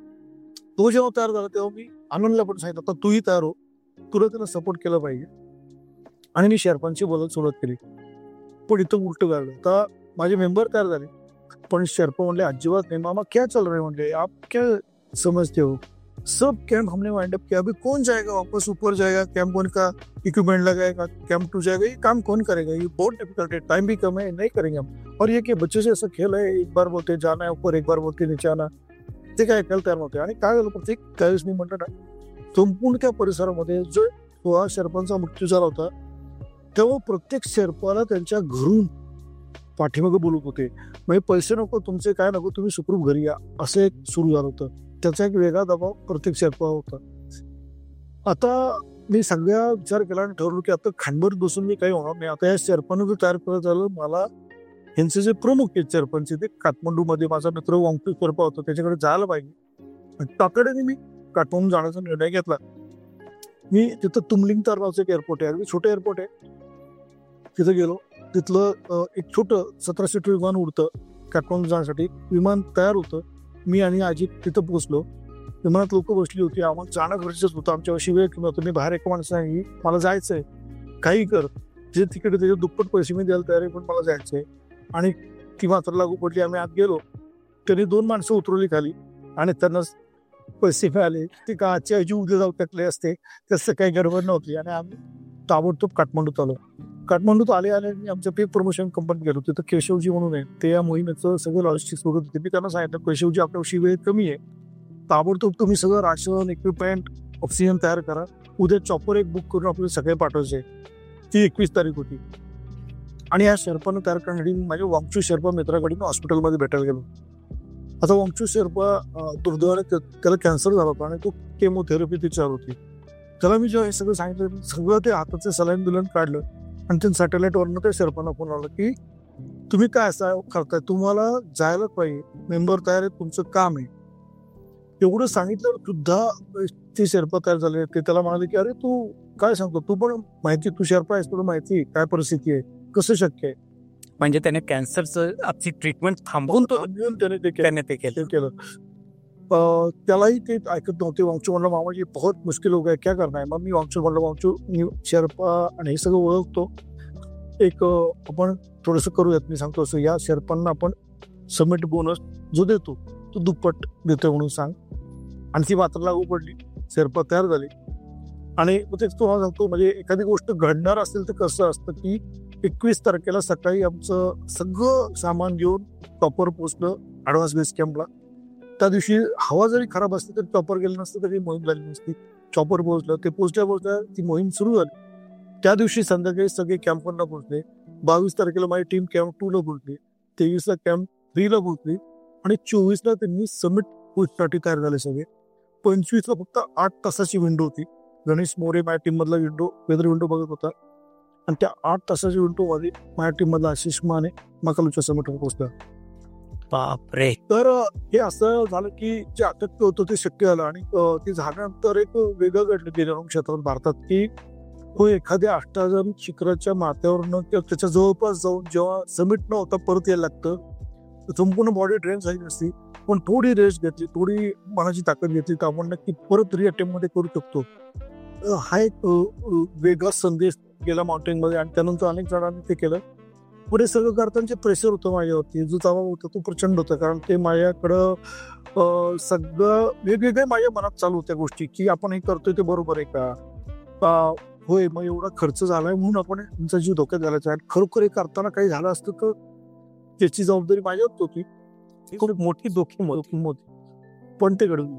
तो जेव्हा तयार झाला तेव्हा मी आनंदला पण सांगितलं आता तूही तयार हो, तुला त्याला सपोर्ट केला पाहिजे. आणि मी शेर्पांशी बोलायला सुरुवात केली. पण इथं उलट झालं. आता माझे मेंबर तयार झाले, पण शेर्पा म्हणले अजिबात नहीं मामा, क्या चल रहा है, म्हणले आप क्या समझते हो, सब कैंप हमने वाइंड अप किया, अभी कौन जाएगा वापस ऊपर, जाएगा कैंप 1 का इक्विपमेंट लगाएगा, कैंप 2 जाएगा, ये काम कौन करेगा, ये बहुत डिफिकल्ट है, टाइम भी कम है, नहीं करेंगे हम. और ये कि बच्चे से ऐसा खेल है, एक बार बोलते जाना है ऊपर, एक बार बोलते नीचे आना, ते काय ऐकायला तयार नव्हते. आणि काय झालं प्रत्येक त्यावेळेस मी म्हटलं ना, संपूर्ण त्या परिसरामध्ये जो 16 शेर्पांचा मृत्यू झाला होता, तेव्हा प्रत्येक शेर्पाला त्यांच्या घरून पाठीमागं बोलत होते, म्हणजे पैसे नको तुमचे, काय नको, तुम्ही सुखरूप घरी या, असं एक सुरू झालं होतं. त्याचा एक वेगळा दबाव प्रत्येक शेर्पावर होता. आता मी सगळ्या विचार केला आणि ठरवलं की आता खांडभर बसून मी काही होणार नाही. आता या शेर्पानं जर तयार करत झालं, मला यांचे जे प्रमुख आहेत शेर्पांचे, ते काठमांडूमध्ये माझा मित्र वांगचू शेर्पा होता, त्याच्याकडे जायला पाहिजे. आणि तातडीने मी काठमांडू जाण्याचा निर्णय घेतला. मी तिथं तुमलिंग तर नावाचं एक एअरपोर्ट आहे, अगदी छोटं एअरपोर्ट आहे, तिथं गेलो. तिथलं एक छोटं 17 सीटर विमान उडतं काठमांडू जाण्यासाठी. विमान तयार होतं. मी आणि अजित तिथं पोहोचलो. विमानात लोक बसली होती. आम्हाला जाणं गरजेचं होतं. आमच्यापाशी वेळ कमी होता. मी बाहेर एका माणसाने मला जायचंय, काही कर, जे तिकीट त्याचे दुप्पट पैसे मी द्यायला तयार आहे, पण मला जायचंय. आणि ती मात्र लागू पडली. आम्ही आत गेलो. त्यांनी 2 माणसं उतरवली खाली आणि त्यांना पैसे मिळाले. ते का आजच्या ऐवजी उद्या जाऊ टाकले असते, तसं काही गडबड नव्हती. आणि आम्ही ताबडतोब काठमांडूत आलो. काठमांडूत आले आमच्या पीक प्रमोशन कंपनीत गेलो. तिथं केशवजी म्हणून आहे, ते या मोहिमेचं सगळं लॉजिस्टिक्स बघत होते. मी त्यांना सांगितलं, केशवजी आपल्याशी वेळ कमी आहे, ताबडतोब तुम्ही सगळं राशन, इक्विपमेंट, ऑक्सिजन तयार करा. उद्या चॉपर एक बुक करून आपल्याला सगळे पाठवायचे. ती 21 तारीख होती. आणि या शेर्पानं तयार करण्यासाठी माझ्या वांगचू शेर्पा मित्राकडे मी हॉस्पिटलमध्ये भेटायला गेलो. आता वांगचू शेर्पा दुर्दैवाने त्याला कॅन्सर झाला होता आणि तो केमोथेरपी ती चालू होती. त्याला मी जेव्हा हे सगळं सांगितलं, सगळं ते हाताचे सलाईन बिलाईन काढलं आणि ते सॅटेलाईटवरनं त्या शेर्पांना फोन आला की तुम्ही काय असं करताय, तुम्हाला जायला पाहिजे, मेंबर तयार आहे, तुमचं काम आहे. एवढं सांगितलं सुद्धा ते शेर्पा तयार झाले. ते त्याला म्हणाले की अरे तू काय सांगतो, तू पण माहिती, तू शेर्पा आहेस, तुला माहिती आहे काय परिस्थिती आहे, कसं शक्य आहे. म्हणजे त्याने कॅन्सरचं आपली ट्रीटमेंट थांबवून त्याने ते केलं. त्यालाही ते ऐकत नव्हते. वांगचू म्हणलं, मामाजी बहुत मुश्किल हो गया, क्या करना है. मग मी वांगचू म्हणलं, वांगचू मी शेर्पा आणि हे सगळं ओळखतो, एक आपण थोडंसं करूयात. मी सांगतो असं, या शेर्पांना आपण समिट बोनस जो देतो तो दुप्पट देतोय म्हणून सांग. आणि ती मात्र लागू पडली. शेर्पा तयार झाली. आणि तेच तुम्हाला सांगतो, म्हणजे एखादी गोष्ट घडणार असेल तर कसं असतं की 21 तारखेला सकाळी आमचं सगळं सामान घेऊन टॉपर पोहोचलं ॲडव्हान्स बेस कॅम्पला. त्या दिवशी हवा जरी खराब असली तरी टॉपर गेलं नसतं तरी मोहीम झाली नसती. चॉपर पोहोचलं. ते पोहोचल्या ती मोहीम सुरू झाली. त्या दिवशी संध्याकाळी सगळे कॅम्प 1ला पोहोचले. 22 तारखेला माझी टीम कॅम्प 2ला पोहोचली. 23ला कॅम्प 3ला पोहोचली. आणि 24ला त्यांनी समिट पोस्टसाठी तयार झाले सगळे. 25ला फक्त 8 तासाची विंडो होती. गणेश मोरे माझ्या टीम मधला वेदर विंडो बघत होता. आणि त्या 8 तासाच्या विंडो मध्ये माझ्या टीम मधला आशिष माने मकालूच्या समिटवर पोहोचला. बापरे. तर हे असं झालं की जे अटक होतं ते शक्य झालं. आणि ते झाल्यानंतर एक वेगळं घडलं गिर्यारोहण क्षेत्रात भारतात की हो, एखाद्या अष्टाधाम शिखराच्या माथ्यावरनं किंवा त्याच्या जवळपास जाऊन जेव्हा समिट न होता परत यायला लागतं, संपूर्ण बॉडी ड्रेन झाली नसती, पण थोडी रेस्ट घेतली, थोडी मनाची ताकद घेतली तर आपण नक्की परत रिअटेम्प्ट मध्ये करू शकतो. हा एक वेगळा संदेश गेला माउंटेन मध्ये. आणि त्यानंतर अनेक जणांनी ते केलं. पुढे सगळं करताना प्रेशर होतं माझ्यावरती, जो दबाव होता तो प्रचंड होता. कारण ते माझ्याकडं सगळं वेगवेगळे माझ्या मनात चालू होत्या गोष्टी की आपण हे करतोय ते बरोबर आहे का, होय मग एवढा खर्च झालाय म्हणून आपण तुमचा जीव धोक्यात घालायचा आहे. खरोखर हे करताना काही झालं असतं तर त्याची जबाबदारी माझ्यावरच होती. खूप मोठी जोखीम होती. पण ते घडून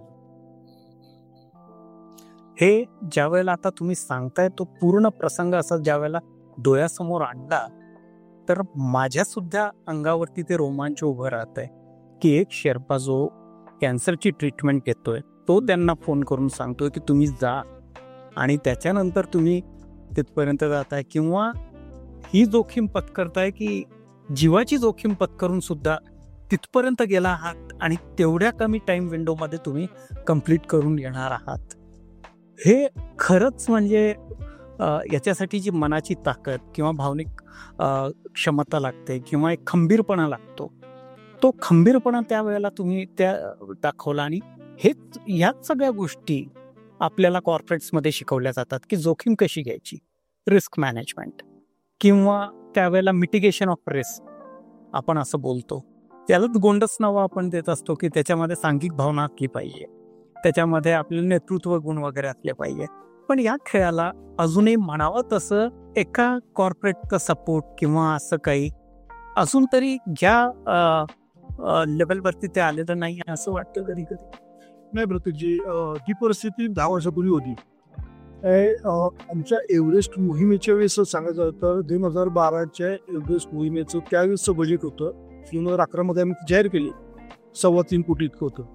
हे ज्या वेळेला आता तुम्ही सांगताय तो पूर्ण प्रसंग असा ज्या वेळेला डोळ्यासमोर आणला तर माझ्या सुद्धा अंगावरती ते रोमांच उभं राहत आहे की एक शेर्पा जो कॅन्सरची ट्रीटमेंट घेतोय तो त्यांना फोन करून सांगतोय की तुम्ही जा आणि त्याच्यानंतर तुम्ही तिथपर्यंत जाताय किंवा ही जोखीम पत्करताय की जीवाची जोखीम पत्करून सुद्धा तिथपर्यंत गेला आहात आणि तेवढ्या कमी टाइम विंडोमध्ये तुम्ही कंप्लीट करून येणार आहात. हे खरंच म्हणजे याच्यासाठी जी मनाची ताकद किंवा भावनिक क्षमता लागते किंवा एक खंबीरपणा लागतो, तो खंबीरपणा त्यावेळेला तुम्ही त्या दाखवला. आणि हेच ह्याच सगळ्या गोष्टी आपल्याला कॉर्पोरेट्समध्ये शिकवल्या जातात की जोखीम कशी घ्यायची, रिस्क मॅनेजमेंट किंवा त्यावेळेला मिटिगेशन ऑफ रिस्क आपण असं बोलतो. त्यालाच गोंडस नावं आपण देत असतो की त्याच्यामध्ये सांघिक भावना असली पाहिजे, त्याच्यामध्ये आपले नेतृत्व गुण वगैरे असले पाहिजे. पण या खेळाला अजूनही म्हणावं तसं एका कॉर्पोरेटचा सपोर्ट किंवा असं काही अजून तरी ज्या लेवलवरती ते आलेलं नाही असं वाटतं कधी कधी. नाही प्रत्येकजी, ती परिस्थिती 10 वर्षापूर्वी होती. आमच्या एव्हरेस्ट मोहिमेच्या वेळेस सांगायचं तर 2012च्या एव्हरेस्ट मोहिमेचं त्यावेळेसचं बजेट होतं. 2011 आम्ही जाहीर केली 3.25 कोटी इतकं होतं.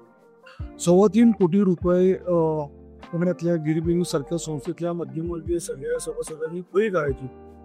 3.25 कोटी रुपये पुण्यातल्या गिरिबिंग सारख्या संस्थेतल्या मध्यमवर्गीय सगळ्या सभासदांनी सोय करायची.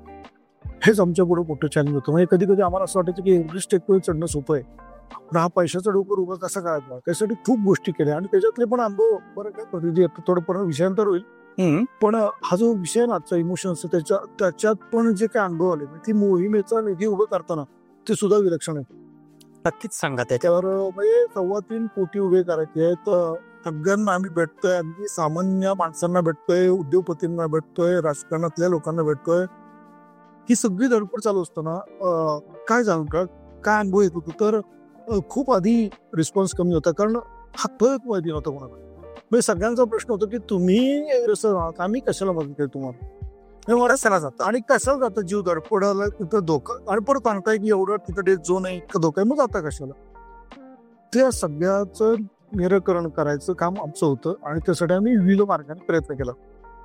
हेच आमच्या पुढे मोठं चॅलेंज होतं. म्हणजे कधी कधी आम्हाला असं वाटायचं की एव्हरेस्ट टेकवर चढणं सोपं आहे, पण हा पैशाचा डोकर उभा कसा करायचा, त्यासाठी खूप गोष्टी केल्या आणि त्याच्यातले पण अनुभव बरं काय प्रतिनिधी थोडं विषयांतर होईल. पण हा जो विषय ना आजचा इमोशन्स त्याच्यात पण जे काही अनुभव आले ती मोहिमेचा निधी उभं करताना ते सुद्धा विलक्षण आहे. नक्कीच सांगा त्याच्यावर म्हणजे 3.25 कोटी उभे करायचे आहेत. सगळ्यांना आम्ही भेटतोय, अगदी सामान्य माणसांना भेटतोय, उद्योगपतींना भेटतोय, राजकारणातल्या लोकांना भेटतोय. ही सगळी धडपड चालू असताना काय जाणून काय अनुभव येत होतो तर खूप आधी रिस्पॉन्स कमी होता, कारण हा कळत माहिती नव्हता कोणाला. म्हणजे सगळ्यांचा प्रश्न होता की तुम्ही आम्ही कशाला मदत केली तुम्हाला, कशाला जातं आणि कशाला जातं, जीव धडपडायला तिथं धोका आणि परत आणताय की एवढं तिथं डेट झोन आहे, इतकं धोका आहे, मग जाता कशाला. त्या सगळ्याचं निराकरण करायचं काम आमचं होतं आणि त्यासाठी आम्ही विविध मार्गाने प्रयत्न केला.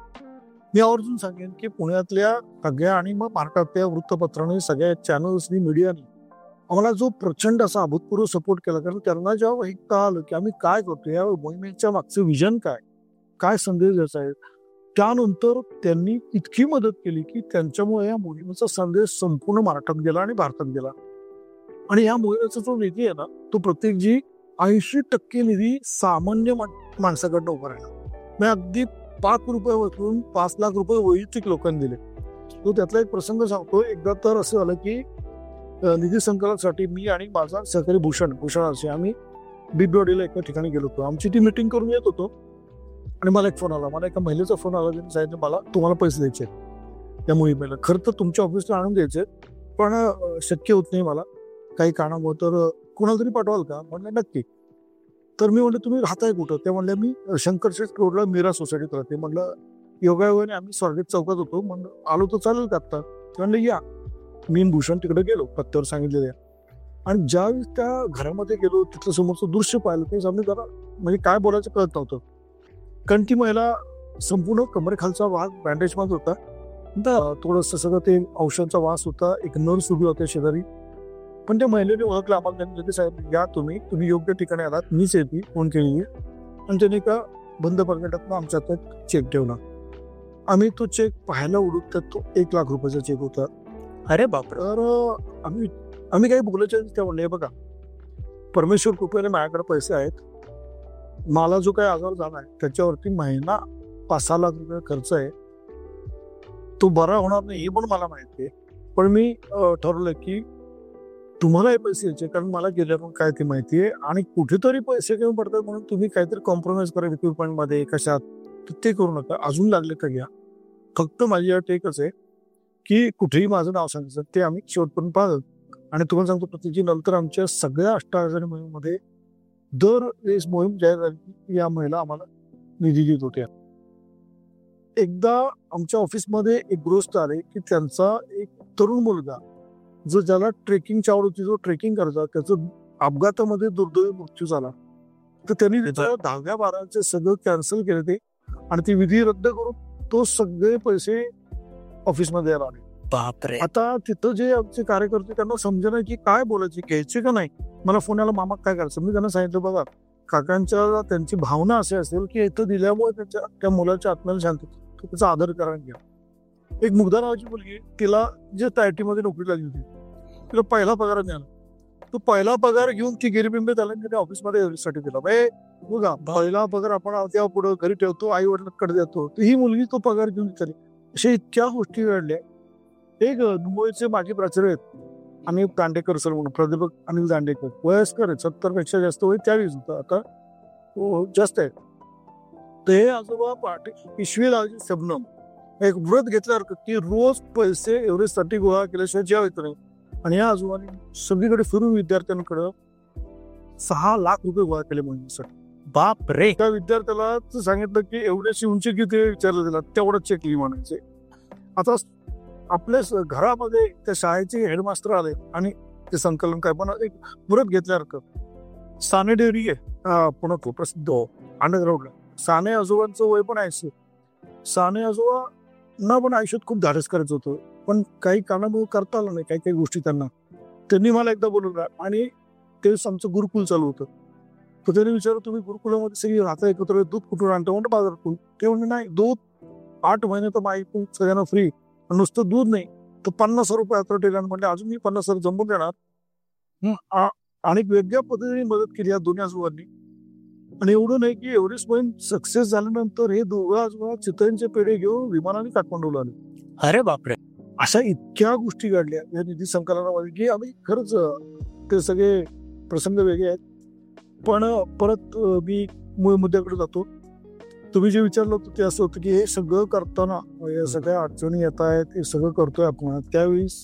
मी आवर्जून सांगेन की पुण्यातल्या सगळ्या आणि मग भारतातल्या वृत्तपत्रांनी, सगळ्या चॅनल्सनी, मीडियानी आम्हाला जो प्रचंड असा अभूतपूर्व सपोर्ट केला. कारण त्यांना जेव्हा हे कळालं की आम्ही काय करतो, या मोहिमेच्या मागचं विजन काय संदेश द्यायचा आहे, त्यानंतर त्यांनी इतकी मदत केली की त्यांच्यामुळे या मोहिमेचा संदेश संपूर्ण महाराष्ट्रात गेला आणि भारतात गेला. आणि या मोहिमेचा जो निधी आहे ना, तो प्रत्येक जी 80% निधी सामान्य माणसाकडनं उभा राहिला. मी अगदी 5 रुपये वरून 5 लाख रुपये वैयक्तिक लोकांनी दिले. तो त्यातला एक प्रसंग सांगतो. एकदा तर असं झालं की निधी संकलनासाठी मी आणि माझा सहकारी भूषण असे आम्ही बिबवेवाडीला एका ठिकाणी गेलो होतो. आमची ती मिटिंग करून येत होतो आणि मला एक फोन आला. मला एका महिलेचा फोन आला, त्यांनी सांगितलं मला तुम्हाला पैसे द्यायचे त्या मोहिमेला. खरं तर तुमच्या ऑफिसला आणून द्यायचे, पण शक्य होत नाही मला काही कारणामुळे, तर कोणाला तरी पाठवाल का? म्हणलं नक्की. तर मी म्हणलं तुम्ही राहताय कुठं? ते म्हणलं मी शंकरशेठ रोडला मीरा सोसायटीत राहते. म्हणलं योगायोगाने आम्ही स्वारगेट चौकात होतो, म्हणलं आलो तर चालेल का आत्ता? ते म्हणलं या. मी भूषण तिकडे गेलो पत्त्यावर सांगितलेल्या, आणि ज्यावेळेस त्या घरामध्ये गेलो तिथलं समोरचं दृश्य पाहिलं ते आम्ही जरा म्हणजे काय बोलायचं कळत नव्हतं. कारण ती महिला संपूर्ण कमरेखालचा भाग बँडेज मध्ये होता, थोडंसं सगळं ते औषधाचा वास होता. एक नर्स उभी होत्या शेजारी, पण त्या महिलेने ओळखलं आम्हाला. त्यांनी साहेब या तुम्ही योग्य ठिकाणी आलात, मीच येते फोन केली. आणि त्याने एका बंद पाकिटातून आमच्या हातात चेक ठेवला. आम्ही तो चेक पाहायला उडून त्यात तो 1 लाख रुपयाचा चेक होता. अरे बाप. तर आम्ही काही बोलायचं त्या म्हणले, बघा परमेश्वर कृपेने माझ्याकडे पैसे आहेत, मला जो काही आजार झाला आहे त्याच्यावरती महिना 5-6 लाख रुपये खर्च आहे, तो बरा होणार नाही हे पण मला माहिती आहे. पण मी ठरवलं की तुम्हाला हे पैसे यायचे, कारण मला गेल्यावर काय ते माहिती आहे आणि कुठेतरी पैसे कमी पडतात म्हणून तुम्ही काहीतरी कॉम्प्रोमाइज करा इक्विपमेंट मध्ये कशात, तर ते करू नका. अजून लागले का घ्या, फक्त माझी अट एकच आहे की कुठेही माझं नाव सांगायचं. ते आम्ही शेवटपर्यंत पाहतो. आणि तुम्हाला सांगतो प्रतिजी, नंतर आमच्या सगळ्या अष्टावधानी मोहिमेमध्ये दर वेळेस मोहीम जाहीर झाली की या महिला आम्हाला निधी देत होत्या. एकदा आमच्या ऑफिसमध्ये एक गृहस्थ आले की त्यांचा एक तरुण मुलगा जो ज्याला ट्रेकिंगची आवड होती, जो ट्रेकिंग करायचा, त्याचं अपघातामध्ये दुर्दैवी मृत्यू झाला. तर त्यांनी त्याच्या 10-12चे सगळं कॅन्सल केले ते, आणि ती विधी रद्द करून तो सगळे पैसे ऑफिसमध्ये आले. बापरे. आता तिथं जे आमचे कार्यकर्ते त्यांना समजेना की काय बोलायचे, घ्यायचे का नाही. मला फोन आला, मामा काय करायचं? मी त्यांना सांगितलं, बघा काकांच्या त्यांची भावना अशी असेल की इथं दिल्यामुळे त्या मुलाच्या आत्म्याला शांती, त्याचा आदर करा घ्या. एक मुग्धा नावाची मुलगी, तिला जे आयटी मध्ये नोकरी लागली होती, तिला पहिला पगार द्याला. तो पहिला पगार घेऊन ती गिरीबिंबे त्याला ऑफिसमध्ये साठी दिला. बघा पहिला पगार आपण त्या पुढे घरी ठेवतो, आई वडिलांकडे देतो, तर ही मुलगी तो पगार घेऊन चालली. अशा इतक्या गोष्टी घडल्या. एक मुंबईचे माजी प्राचार्य आहेत अनिल दांडेकर सर म्हणून, प्राध्यापक अनिल दांडेकर, वयस्कर आहेत, 70 पेक्षा जास्त वय त्यावेळेस होतं, आता जास्त आहे. ते आजोबा पिशवी लावायची सबनम एक व्रत घेतल्यावर की रोज पैसे एव्हरेस्टसाठी गोळा केल्याशिवाय जेवायचं नाही. आणि या आजोबांनी सगळीकडे फिरून विद्यार्थ्यांकडे 6 लाख रुपये गोळा केले मोहिमेसाठी. बाप रे. त्या विद्यार्थ्याला सांगितलं की एवढ्याची उंची किती विचारलं दिला, तेवढाच चेक लिही म्हणायचे. आता आपल्या घरामध्ये त्या शाळेचे हेडमास्टर आले आणि ते संकलन काय पण एक व्रत घेतल्यासारखं. साने डेअरी आहे पुण्यात प्रसिद्ध अंडरग्राऊंडला. साने आजोबांचं वय पण 80. साने आजोबांना पण आयुष्यात खूप धाडस करायचं होतं, पण काही कारणामुळे करता आलं नाही काही काही गोष्टी त्यांना. त्यांनी मला एकदा बोलवलं आणि तेच आमचं गुरुकुल चालू होतं. तर त्यांनी विचारलं, तुम्ही गुरुकुलामध्ये सगळी राहता एकत्र, दूध कुठून आणता? म्हणलं बाजारातून. ते म्हणजे नाही, दूध 8 महिने तर माहिती सगळ्यांना फ्री, नुसतं दूध नाही तर 50 रुपये अथॉरिटीला. म्हणजे अजून मी 50 जमवून देणार. आणि वेगळ्या पद्धतीने मदत केली या दोन्ही आजोबांनी. आणि एवढं नाही की एव्हरेस्ट मोहीम सक्सेस झाल्यानंतर हे दोघं आजोबा चितळ्यांचे पेढे घेऊन विमानाने काठमांडूला आले. अरे बापरे. अशा इतक्या गोष्टी घडल्या या निधी संकलनामध्ये की आम्ही खरंच ते सगळे प्रसंग वेगळे आहेत. पण परत मी मूळ मुद्द्याकडे जातो. तुम्ही जे विचारलं होतं ते असं होतं की हे सगळं करताना या सगळ्या अडचणी येत आहेत, हे सगळं करतोय आपण, त्यावेळेस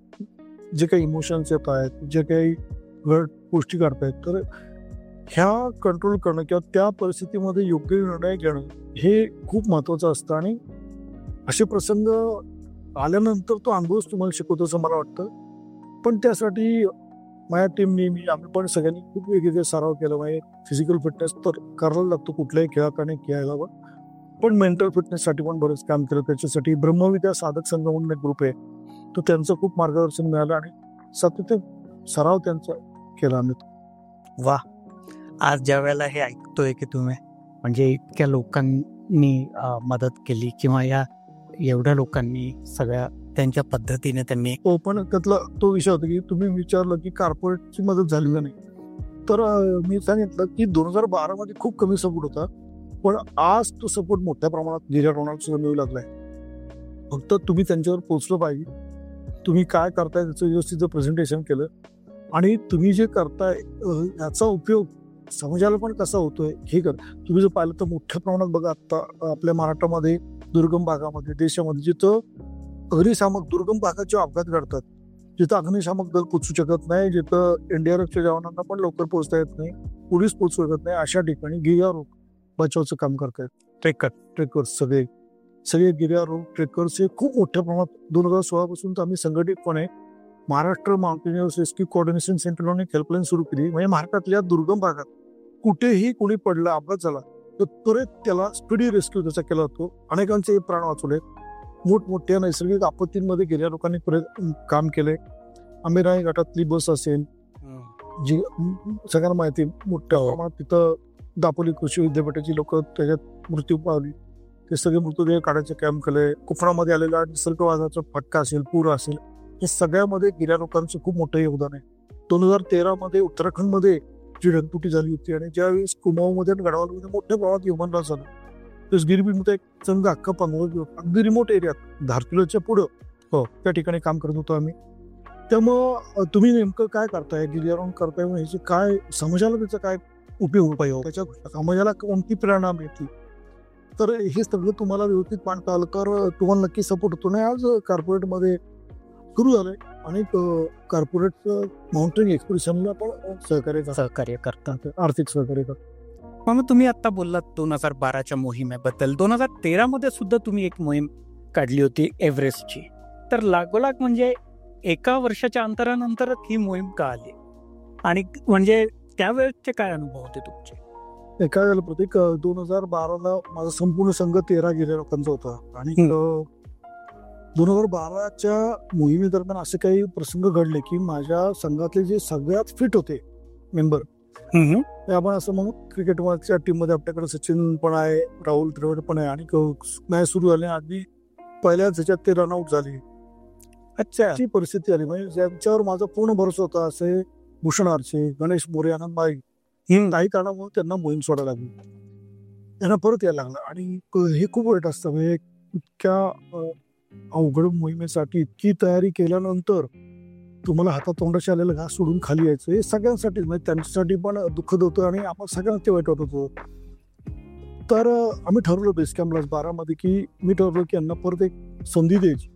जे काही इमोशन्स येत आहेत, जे काही गोष्टी करतायत, तर ह्या कंट्रोल करणं किंवा त्या परिस्थितीमध्ये योग्य निर्णय घेणं हे खूप महत्वाचं असतं. आणि असे प्रसंग आल्यानंतर तो अनुभवच तुम्हाला शिकवतो असं मला वाटतं. पण त्यासाठी माझ्या टीमने आम्ही पण सगळ्यांनी खूप वेगवेगळे सराव केला. म्हणजे फिजिकल फिटनेस तर करायला लागतो कुठल्याही खेळात आणि खेळायला पण मेंटल फिटनेससाठी पण बरंच काम केलं. त्याच्यासाठी ब्रह्मविद्या साधक संघ म्हणून एक ग्रुप आहे, तर त्यांचं खूप मार्गदर्शन मिळालं आणि सातत्य सराव त्यांचा केला आम्ही. वा. आज ज्या वेळेला हे ऐकतोय की तुम्ही म्हणजे इतक्या लोकांनी मदत केली किंवा या एवढ्या लोकांनी सगळ्या त्यांच्या पद्धतीने त्यांनी. पण त्यातला तो विषय होता की तुम्ही विचारलं की कॉर्पोरेटची मदत झाली का नाही, तर मी सांगितलं की 2012 मध्ये खूप कमी सपोर्ट होता, पण आज तो सपोर्ट मोठ्या प्रमाणात गिर्यारोहणाला सुद्धा मिळू लागलाय. फक्त तुम्ही त्यांच्यावर पोहोचलं पाहिजे, तुम्ही काय करताय त्याचं व्यवस्थित प्रेझेंटेशन केलं आणि तुम्ही जे करताय याचा उपयोग समाजाला पण कसा होतोय हे कर. तुम्ही जर पाहिलं तर मोठ्या प्रमाणात बघा आता आपल्या महाराष्ट्रामध्ये दुर्गम भागामध्ये देशामध्ये जिथं अग्निशामक दुर्गम भागाचे अपघात घडतात, जिथं अग्निशामक दल पोचू शकत नाही, जिथं एनडीआरएफच्या जवानांना पण लवकर पोहोचता येत नाही, पोलीस पोहोचू शकत नाही, अशा ठिकाणी गिर्यारोहक बचावचं काम करतायत. ट्रेकर्स सगळे गिर्यारोहक ट्रेकर्स हे खूप मोठ्या प्रमाणात 2016 पासून तर आम्ही संघटितपणे महाराष्ट्र माउंटेनियर्स रेस्क्यू कोऑर्डिनेशन सेंटरने हेल्पलाईन सुरू केली. म्हणजे महाराष्ट्रातल्या दुर्गम भागात कुठेही कोणी पडला, अपघात झाला तर त्वरित त्याला स्पीडी रेस्क्यू त्याचा केला जातो. अनेकांचे प्राण वाचवले. मोठमोठ्या नैसर्गिक आपत्तींमध्ये गिर्यारोहकांनी काम केले. आमिराई घाटातली बस असेल, जी सगळ्यांना माहिती मोठ्या प्रमाणात तिथं दापोली कृषी विद्यापीठाची लोक त्याच्यात मृत्यू पावली, ते सगळे मृतदेह काढायचे कॅम्प केले. कोकणामध्ये आलेला निसर्गवादाचा फटका असेल, पूर असेल, हे सगळ्यामध्ये गिर्यारोहकांचं खूप मोठं योगदान आहे. 2013 मध्ये उत्तराखंडमध्ये जी ढगफुटी झाली होती आणि ज्यावेळेस कुमाऊमध्ये आणि गढवालमध्ये मोठ्या प्रमाणात ह्युमन लॉस झाला, तर गिरबीमध्ये एक संघ अख्खा 15 दिवस अगदी रिमोट एरियात धारचुल्याच्या पुढं त्या ठिकाणी काम करत होतो आम्ही. त्यामुळं तुम्ही नेमकं काय करताय, गिर्यारोहण करताय, ह्याची काय समाजाला त्याचा काय उपयोग त्याच्या समाजाला कोणती प्रेरणा मिळते, तर हे सगळं तुम्हाला व्यवस्थित मांडता आलं तर तुम्हाला नक्की सपोर्ट होतो. नाही आज कॉर्पोरेटमध्ये सुरू झालंय आणि कॉर्पोरेट माउंटेन एक्सपिडिशनला पण सहकार्य करतात, आर्थिक सहकार्य करतात. मग तुम्ही आता बोललात 2012च्या मोहिमेबद्दल. 2013 मध्ये सुद्धा तुम्ही एक मोहीम काढली होती एव्हरेस्टची. तर लागोलाग म्हणजे एका वर्षाच्या अंतरानंतरच ही मोहीम का आली आणि म्हणजे त्यावेळेचे काय अनुभव होते तुमचे? काय झालं प्रत्येक 2012ला माझा संपूर्ण संघ 13 गिर्यारोहकांचा होता आणि 2012च्या मोहिमेदरम्यान असे काही प्रसंग घडले की माझ्या संघातले जे सगळ्यात फिट होते मेंबर, ते आपण असं म्हणू क्रिकेटच्या टीम मध्ये आपल्याकडे सचिन पण आहे, राहुल द्रविड पण आहे आणि मॅच सुरू झाले आधी पहिल्याच ह्याच्यात ते रनआउट झाले. अच्छा, ती परिस्थिती आली. म्हणजे ज्यांच्यावर माझा पूर्ण भरोसा होता असे भूषण आरचे, गणेश मोरे, आनंद बाई, काही कारणामुळे त्यांना मोहीम सोडायला लागली, त्यांना परत यायला लागलं आणि हे खूप वाईट असतं. म्हणजे इतक्या अवघड मोहिमेसाठी इतकी तयारी केल्यानंतर तुम्हाला हातातोंडाशी आलेलं घास सोडून खाली यायचं, हे सगळ्यांसाठी म्हणजे त्यांच्यासाठी पण दुःखद होतं आणि आपण सगळ्यांना ते वाईट वाटत होतं. तर आम्ही ठरवलं बेस कॅम्पला 12 मध्ये की मी ठरवलं की यांना परत एक संधी द्यायची.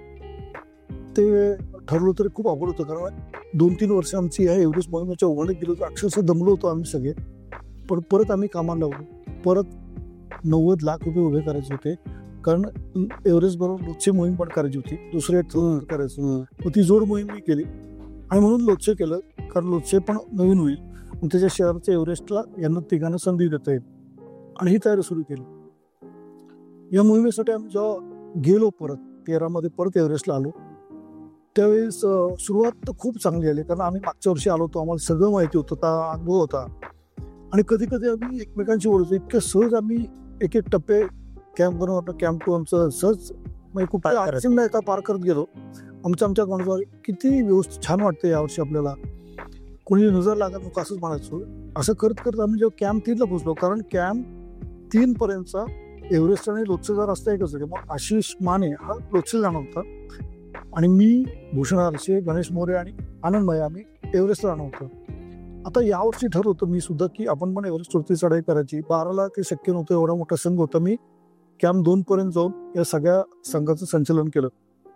ते ठरवलं तरी खूप अवघड होतं, कारण 2-3 वर्ष आमची ह्या एव्हरेस्ट मोहिमेच्या ओघाने गेलो होतो, अक्षरशः दमलो होतो आम्ही सगळे. पण परत आम्ही कामाला लागलो. परत 90 लाख रुपये उभे करायचे होते, कारण एव्हरेस्ट बरोबर लोटचे मोहीम पण करायची होती, दुसरे करायचं. मग ती जोड मोहीम मी केली आणि म्हणून लोटचे केलं, कारण लोटचे पण नवीन होईल, मग त्याच्या शहराच्या एव्हरेस्टला यांना तिघांना संधी देता येईल आणि ही तयारी सुरू केली. या मोहिमेसाठी आम्ही जेव्हा गेलो परत 13 परत एव्हरेस्टला आलो, त्यावेळेस सुरुवात तर खूप चांगली आली, कारण आम्ही मागच्या वर्षी आलो होतो, आम्हाला सगळं माहिती होतं, अनुभव होता. आणि कधी कधी आम्ही एकमेकांशी बोलतो, इतकं सहज आम्ही एक एक टप्पे कॅम्प करून आपलं कॅम्प टू आमचं सहज म्हणजे कुठे अडचण नाही का पार करत गेलो. आमच्या गणपती किती व्यवस्थित छान वाटतं यावर्षी आपल्याला, कोणी नजर लागत नको असंच म्हणायचो. असं करत करत आम्ही जेव्हा कॅम्प 3ला पोहोचलो, कारण कॅम्प 3 पर्यंतचा एव्हरेस्ट आणि लोकसचा रस्ता एकच होता. मग आशिष माने हा लोकसे जाणार होता आणि मी, भूषण आरशे, गणेश मोरे आणि आनंद भाई आम्ही एव्हरेस्टला जाणार होतो. आता यावर्षी ठरवलं होतं मी सुद्धा की आपण पण एव्हरेस्टवरती चढाई करायची. 12ला ते शक्य नव्हतं, एवढा मोठा संघ होता. मी कॅम्प 2 पर्यंत जाऊन या सगळ्या संघाचं संचलन केलं.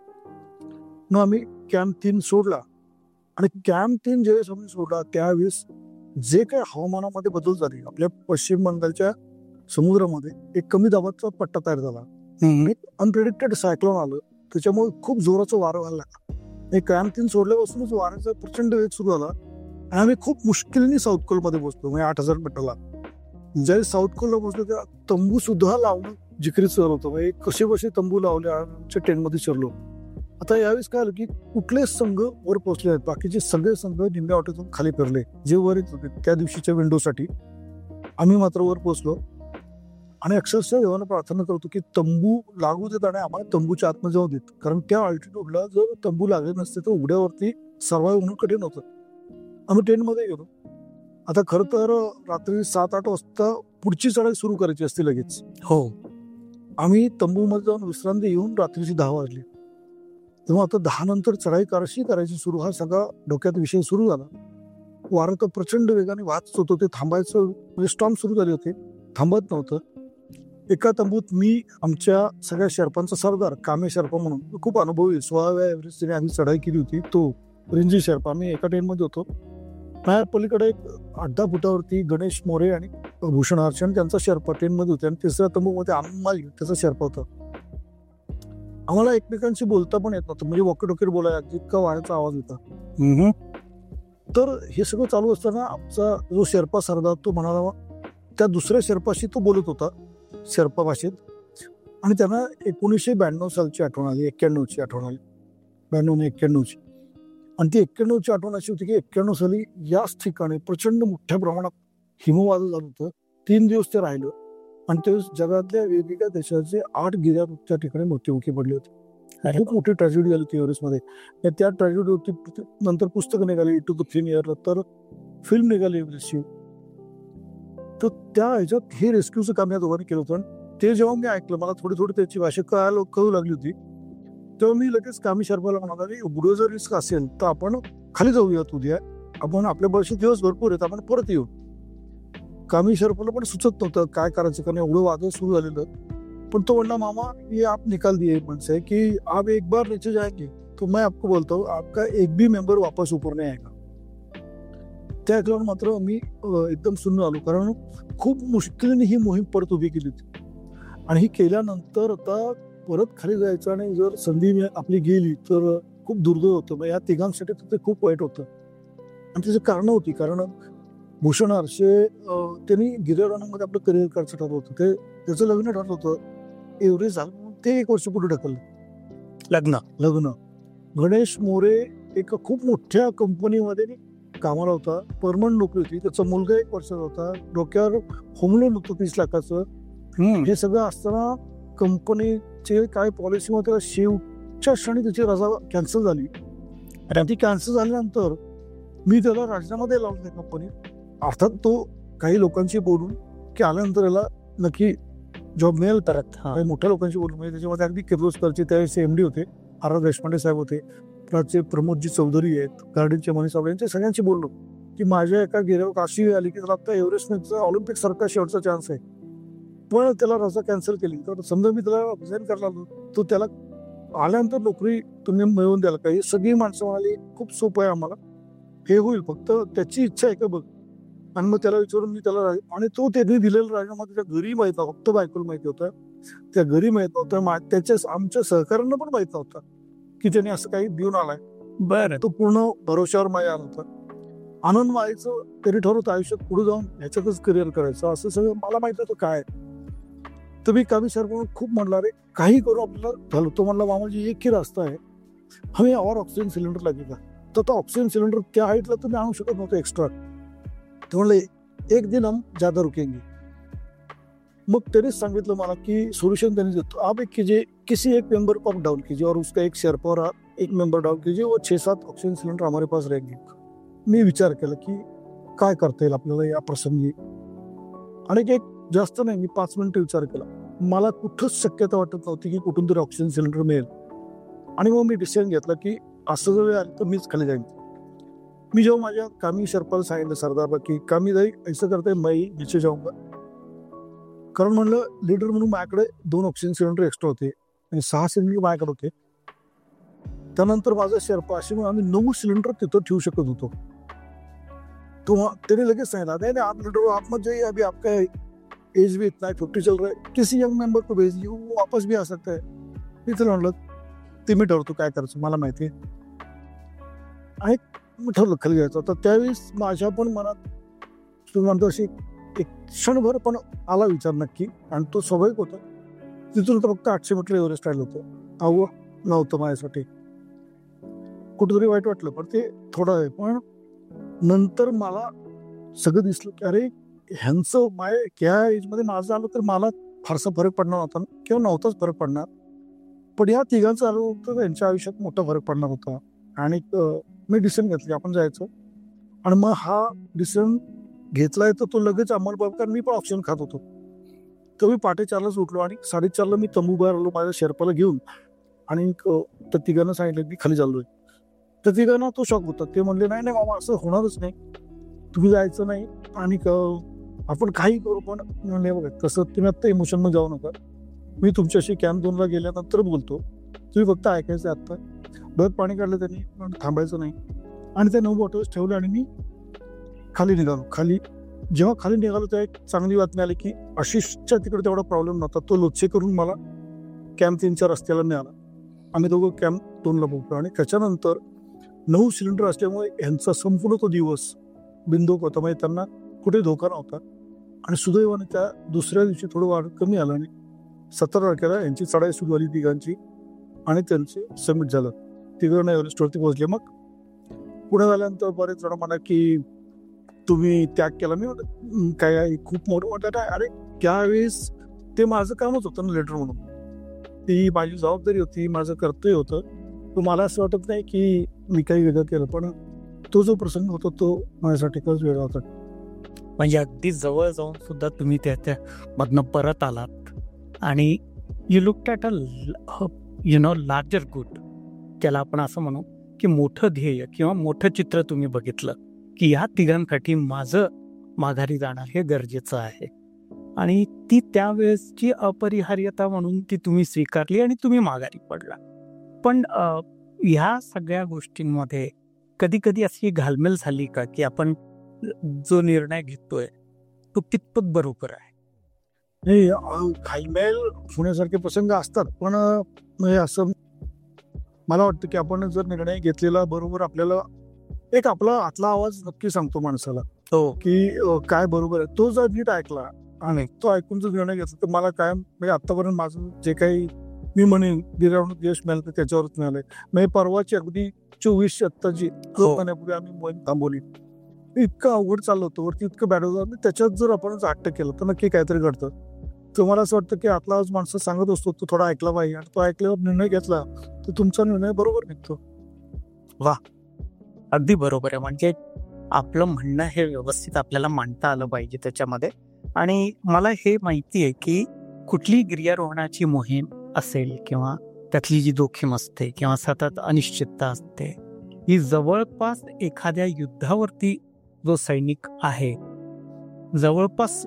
मग आम्ही कॅम्प 3 सोडला आणि कॅम्प 3 ज्यावेळेस आम्ही सोडला त्यावेळेस जे काही हवामानामध्ये बदल झाले, आपल्या पश्चिम बंगालच्या समुद्रामध्ये एक कमी दाबाचा पट्टा तयार झाला, एक अनप्रेडिक्टेड सायक्लोन आलं, त्याच्यामुळे खूप जोराचं वारं व्हायला लागलं. कॅम्प 3 सोडल्यापासूनच वाऱ्याचा प्रचंड वेग सुरू झाला आणि आम्ही खूप मुश्किलीने साऊथ कोलमध्ये पोहोचलो, म्हणजे 8,000 मीटरला. ज्यावेळेस साऊथ कोलला पोहोचलो तेव्हा तंबू सुद्धा लावणं जिकरीत चालू होतं, म्हणजे कसे षंबू लावले आमच्या टेंटमध्ये शिरलो. आता यावेळेस काय आलं की कुठलेच संघ वर पोहोचले आहेत, बाकीचे सगळे संघ निम्म्या वाटेतून खाली फिरले, जे वर येत होते त्या दिवशीच्या विंडोसाठी. आम्ही मात्र वर पोहोचलो आणि अक्षरशः देवाला प्रार्थना करतो की तंबू लागू देत आणि आम्हाला तंबूच्या आतमध्ये जाऊ देत, कारण त्या अल्टिट्यूडला जर तंबू लागले नसते तर उघड्यावरती सर्वाइव्ह होणं कठीण होतं. आम्ही टेंटमध्ये गेलो. आता खरं तर रात्री 7-8 वाजता पुढची चढाई सुरू करायची असते लगेच. हो, आम्ही तंबूमध्ये जाऊन विश्रांती घेऊन रात्रीची 10 वाजली. तेव्हा आता 10 नंतर चढाई कशी करायची सुरू, हा सगळा डोक्यात विषय सुरू झाला. वारं तर प्रचंड वेगाने वाहत होतं, ते थांबायचं म्हणजे स्टॉर्म सुरू झाले होते, थांबत नव्हतं. एका तंबूत मी, आमच्या सगळ्या शेर्पांचा सरदार कामे शेर्पा म्हणून, खूप अनुभवी 16व्या एव्हरेस्टने आम्ही चढाई केली होती, तो रिंजी शेर्पा, आम्ही एका टेंटमध्ये होतो. माझ्या पलीकडे एक 8-10 फुटावरती गणेश मोरे आणि भूषण आरचण त्यांचा शेर्पा टेंटमध्ये होते आणि तिसऱ्या तंबूमध्ये आनंद माली त्याचा शेर्पा होता. आम्हाला एकमेकांशी बोलता पण येत नव्हतं, म्हणजे वॉकी टॉकीत बोलायला इतका वाऱ्याचा आवाज होता. तर हे सगळं चालू असताना आमचा जो शेर्पा सरदार तो म्हणाला, त्या दुसऱ्या शेर्पाशी तो बोलत होता शेर्पा भाषेत, आणि त्यांना 1992 सालची आठवण आली, 91ची आठवण आली, 92 आणि 91ची. आणि ती 91ची आठवण अशी होती की 91 साली याच ठिकाणी प्रचंड मोठ्या प्रमाणात हिमवादळ झालं होतं. 3 दिवस ते राहिलं आणि त्यावेळेस जगातल्या वेगवेगळ्या देशाचे 8 गिर्यारोहक त्या ठिकाणी मृत्युमुखी पडले होते. खूप मोठी ट्रॅजेडी झाली होती एव्हरेस्टमध्ये. त्या ट्रॅजेडीवरती नंतर पुस्तकं निघाली, टू द थिन इयर, तर फिल्म निघाली एव्हरेस्टची. तर त्या ह्याच्यात हे रेस्क्यूचं काम या दोघांनी केलं होतं. आणि ते जेव्हा मी ऐकलं, मला थोडी थोडी त्याची भाषा कळू लागली होती, तेव्हा मी लगेच कामी शर्माला म्हणाला की एवढं जर रिस्क असेल तर आपण खाली जाऊयात, उद्या आपण, आपल्या बरेचसे दिवस भरपूर आहेत, आपण परत येऊ. कामी शर्माला पण सुचत नव्हतं काय करायचं, कारण एवढं वादळ सुरू झालेलं. पण तो म्हणला, मामा ये आप निकाल दिए मनसे की आप एक बार नीचे जाएंगे तो मैं आपको बोलता हूँ आपका एक भी मेंबर वापस ऊपर नहीं आएगा. त्या ऐकल्यावर मात्र मी एकदम सुन्न आलो, कारण खूप मुश्किलीने ही मोहीम परत उभी केली होती. आणि ही केल्यानंतर आता परत खाली जायचं आणि जर संधी आपली गेली तर खूप दुर्दैव होतं. मग या तिघांसाठी तर ते खूप वाईट होतं. आणि त्याची कारणं होती, कारण भूषण आरशे त्यांनी गिर्यारोहणामध्ये आपलं करिअर करायचं ठरवलं होतं, ते त्याचं लग्न ठरलं होतं, एव्हरेस्ट झालं म्हणून ते 1 वर्ष पुढे ढकललं लग्न. गणेश मोरे एका खूप मोठ्या कंपनीमध्ये कामाला होता, परमनंट नोकरी होती, त्याचा मुलगा 1 वर्षाचा होता, डोक्यावर होम लोन होतं 30 लाखाचं. हे सगळं असताना कंपनीचे काय पॉलिसीमध्ये त्याला शेवटच्या क्षणी त्याची रजा कॅन्सल झाली. आणि ती कॅन्सल झाल्यानंतर मी त्याला राजीनामा द्यायला लावला त्या कंपनीत. अर्थात तो काही लोकांशी बोलून की आल्यानंतर याला नक्की जॉब मिळेल परत, काही मोठ्या लोकांशी बोलून, म्हणजे त्याच्यामध्ये अगदी किर्लोस्करचे त्यावेळेस MD होते, R. देशपांडे साहेब होते, राज्य प्रमोदजी चौधरी आहेत, गार्डनचे मनी साहेब, यांच्या सगळ्यांशी बोललो की माझ्या एका गिर्यावर अशी वेळ आली की त्याला आता एव्हरेस्टचा ऑलिम्पिक सारखा शेवटचा चान्स आहे, पण त्याला रजा कॅन्सल केली. तर समजा मी त्याला रिझाईन करायला लागलो, तो त्याला आल्यानंतर नोकरी तुम्ही मिळवून द्याल का? ही सगळी माणसं म्हणाली खूप सोपं आहे आम्हाला, हे होईल, फक्त त्याची इच्छा आहे का बघ. आणि मग त्याला विचारून मी त्याला, आणि तो त्यांनी दिलेला राजीनामा त्याच्या घरी माहीत नव्हता, फक्त बायकोला माहिती होतं, त्या घरी माहीत नव्हतं, त्याच्या आमच्या सहकाऱ्यांना पण माहीत नव्हतं की त्याने असं काही देऊन आलाय. बरं, तो पूर्ण भरोश्यावर माझ्या आला होता. आनंद व्हायचं तरी ठरवतं आयुष्यात पुढे जाऊन ह्याच्यातच करिअर करायचं, असं सगळं मला माहित होतं काय. तर मी कामी सर म्हणून खूप म्हणला, अरे काही करू आपल्याला झालं. तो म्हणला, मामाजी एक ही रास्ता है, हमें और ऑक्सीजन सिलेंडर लगेगा. तर तो ऑक्सीजन सिलेंडर त्या हाईटला तुम्ही आणू शकत नव्हतं एक्स्ट्रा. ते म्हणले एक दिन हम ज्यादा रुकेंगे. मग त्यांनीच सांगितलं मला की सोल्यूशन त्यांनी देतो, आप एक कीजिए, किसी एक मेंबर को आप डाउन कीजिए और उसका एक शेरपा और एक मेंबर डाउन कीजिए, वो 6-7 ऑक्सीजन सिलेंडर हमारे पास रहेंगे. मी विचार केला की काय करता येईल आपल्याला या प्रसंगी. आणि एक जास्त नाही, मी 5 मिनिटं विचार केला. मला कुठंच शक्यता वाटत नव्हती की कुठून तरी ऑक्सिजन सिलेंडर मिळेल. आणि मग मी डिसिजन घेतला की असं जर आलं तर मीच खाली जाईन. मी जेव्हा माझ्या कामी शरपाला सांगितलं सरदारला की कामी जाई ऐसं करताय, मैं नीचे जाऊंगा. कारण म्हणलं लीडर म्हणून माझ्याकडे 2 ऑक्सिजन सिलेंडर एक्स्ट्रा होते आणि 6 सिलेंडर माझ्याकडे होते. त्यानंतर माझा शेर्पा अशी म्हणून आम्ही 9 सिलेंडर तिथं ठेवू शकत होतो. तो त्याने लगेच सांगितलं, नहीं नहीं आप लीडर आप मत जाइए, अभी आपका एज भी इतना है, 50 चल रहा है, किसी यंग मेंबर को भेज दिए, वो वापस भी आ सकता है. मी तर म्हणलं ते मी ठरवतो काय करायचं, मला माहिती आहे. आणि मी ठरवलं खाली जायचं. तर त्यावेळेस माझ्या पण मनात तुम्ही म्हणतो अशी एक क्षणभर पण आला विचार नक्की. आणि तो स्वाभाविक होता. तिथून तर फक्त 800 मीटर एव्हरेस्ट राहिलं होतं. अहो नव्हतं माझ्यासाठी. कुठेतरी वाईट वाटलं, पण ते थोडं आहे. पण नंतर मला सगळं दिसलं की अरे ह्यांचं ह्या एजमध्ये माझं आलं तर मला फारसा फरक पडणार होता किंवा नव्हताच फरक पडणार. पण या तिघांचं आलं होतं त्यांच्या आयुष्यात मोठा फरक पडणार होता. आणि मी डिसिजन घेतली की आपण जायचं. आणि मग हा डिसिजन घेतलाय तर तो लगेच अंमलबजावणी, कारण मी पण ऑक्सिजन खात होतो. तर मी पहाटे 4लाच उठलो आणि 4:30ला मी तंबू बाहेर आलो माझ्या शेर्पाला घेऊन. आणि त्या तिघांना सांगितलं की खाली चाललोय. त्या तिघांना तो शॉक होता. ते म्हणले नाही नाही मामा असं होणारच नाही, तुम्ही जायचं नाही आणि आपण काही करू. पण म्हणले बघा तसं तुम्ही आत्ता इमोशनमध्ये जाऊ नका, मी तुमच्याशी कॅम्प 2ला गेल्यानंतर बोलतो, तुम्ही फक्त ऐकायचं आत्ता. डोळ्यात पाणी काढलं त्यांनी, पण थांबायचं नाही. आणि ते 9 बॉटल्स ठेवले आणि मी खाली निघालो. जेव्हा खाली निघालो तेव्हा एक चांगली बातमी आली की आशिषच्या तिकडे तेवढा प्रॉब्लेम नव्हता. तो लोचे करून मला कॅम्प 3च्या रस्त्याला मिळाला. आम्ही दोघं कॅम्प 2ला पोहोचलो. आणि त्याच्यानंतर 9 सिलेंडर असल्यामुळे यांचा संपूर्ण तो दिवस बिंदूक होता, म्हणजे त्यांना कुठे धोका नव्हता. आणि सुदैवाने त्या दुसऱ्या दिवशी थोडं वाढ कमी आलं आणि 17 तारखेला यांची चढाई सुरू झाली तिघांची आणि त्यांचे समिट झालं. तिघं एव्हरेस्टवरती पोहोचले. मग पुढे झाल्यानंतर बरेच जण म्हणा की तुम्ही त्याग केला. मी काय खूप मोठं वाटत आहे. अरे त्यावेळेस ते माझं कामच होतं ना लीडर म्हणून, ती माझी जबाबदारी होती, माझं कर्तव्य होतं. तर मला असं वाटत नाही की मी काही वेगळं केलं, पण तो जो प्रसंग होता तो माझ्यासाठी खरंच वेगळा होता. म्हणजे अगदी जवळ जाऊन सुद्धा तुम्ही त्याच्या मधनं परत आलात आणि you looked at a larger good, त्याला आपण असं म्हणू की मोठं ध्येय किंवा मोठं चित्र तुम्ही बघितलं की ह्या तिघांसाठी माझं माघारी जाणं हे गरजेचं आहे. आणि ती त्यावेळेसची अपरिहार्यता म्हणून ती तुम्ही स्वीकारली आणि तुम्ही माघारी पडला. पण ह्या सगळ्या गोष्टींमध्ये कधी कधी अशी घालमेल झाली का की आपण जो निर्णय घेतोय तो कितपत बरोबर आहे? घाईमेल होण्यासारखे प्रसंग असतात, पण असं मला वाटतं की आपण जर निर्णय घेतलेला बरोबर, आपल्याला एक आपला आतला आवाज नक्की सांगतो माणसाला की काय बरोबर आहे. तो जर नीट ऐकला आणि तो ऐकून जर निर्णय घेतला तर मला काय म्हणजे आतापर्यंत माझं जे काही मी म्हणेन गिरावणूक यश मिळालं तर त्याच्यावरच मिळालंय. म्हणजे परवाची अगदी 24 आत्ताची महिन्यापूर्वी आम्ही मोहीम थांबवली. इतकं अवघड चाललं होतं, वरती इतकं बॅड होतं. त्याच्यात जर आपण हट्ट केलं तर नक्की काहीतरी घडतं. तुम्हाला असं वाटतं की आतला आवाज माणसं सांगत असतो तो थोडा ऐकला पाहिजे, आणि तो ऐकल्यावर निर्णय घेतला तर तुमचा निर्णय बरोबर निघतो. वा, अगदी बरोबर आहे. म्हणजे आपलं म्हणणं हे व्यवस्थित आपल्याला मांडता आलं पाहिजे त्याच्यामध्ये. आणि मला हे माहिती आहे की कुठली गिर्यारोहणाची मोहीम असेल किंवा त्यातली जी जोखीम असते किंवा सतत अनिश्चितता असते, ही जवळपास एखाद्या युद्धावरती जो सैनिक आहे जवळपास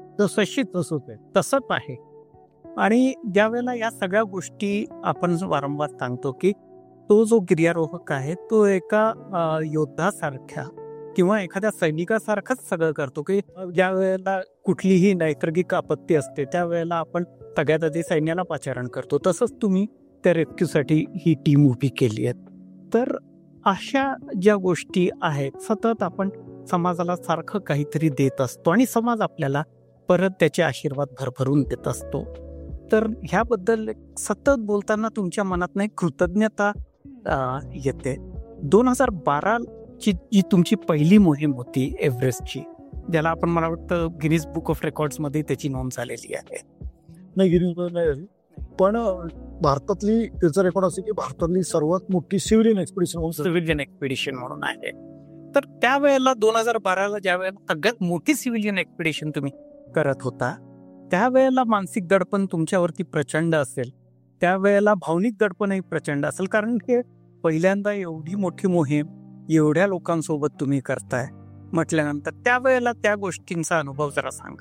तसंच आहे. आणि ज्या वेळेला या सगळ्या गोष्टी आपण वारंवार सांगतो की तो जो गिर्यारोहक आहे तो एका योद्धासारख्या किंवा एखाद्या सैनिकासारखंच सगळं करतो की ज्या वेळेला कुठलीही नैसर्गिक आपत्ती असते त्यावेळेला आपण सगळ्यात आधी सैन्याला पाचारण करतो. तसंच तुम्ही त्या रेस्क्यूसाठी ही टीम उभी केली आहे. तर अशा ज्या गोष्टी आहेत, सतत आपण समाजाला सारखं काहीतरी देत असतो आणि समाज आपल्याला परत त्याचे आशीर्वाद भरभरून देत असतो. तर ह्याबद्दल सतत बोलताना तुमच्या मनात एक कृतज्ञता येते. 2012 ची जी तुमची पहिली मोहीम होती एव्हरेस्टची, ज्याला आपण मला वाटतं गिनीज बुक ऑफ रेकॉर्ड्समध्ये त्याची नोंद झालेली आहे. नाही, गिरीवर नाही झाली, पण भारतातली त्याचा रेकॉर्ड असे की भारतातली सर्वात मोठी सिव्हिलियन एक्सपिडिशन सिव्हिलियन एक्सपिडिशन म्हणून आहे. तर त्यावेळेला 2012ला ज्या वेळेला सगळ्यात मोठी सिव्हिलियन एक्सपिडिशन तुम्ही करत होता, त्यावेळेला मानसिक दडपण तुमच्यावरती प्रचंड असेल, त्यावेळेला भावनिक दडपणही प्रचंड असेल, कारण की पहिल्यांदा एवढी मोठी मोहीम एवढ्या लोकांसोबत तुम्ही करताय म्हटल्यानंतर त्यावेळेला त्या गोष्टींचा अनुभव जरा सांगा.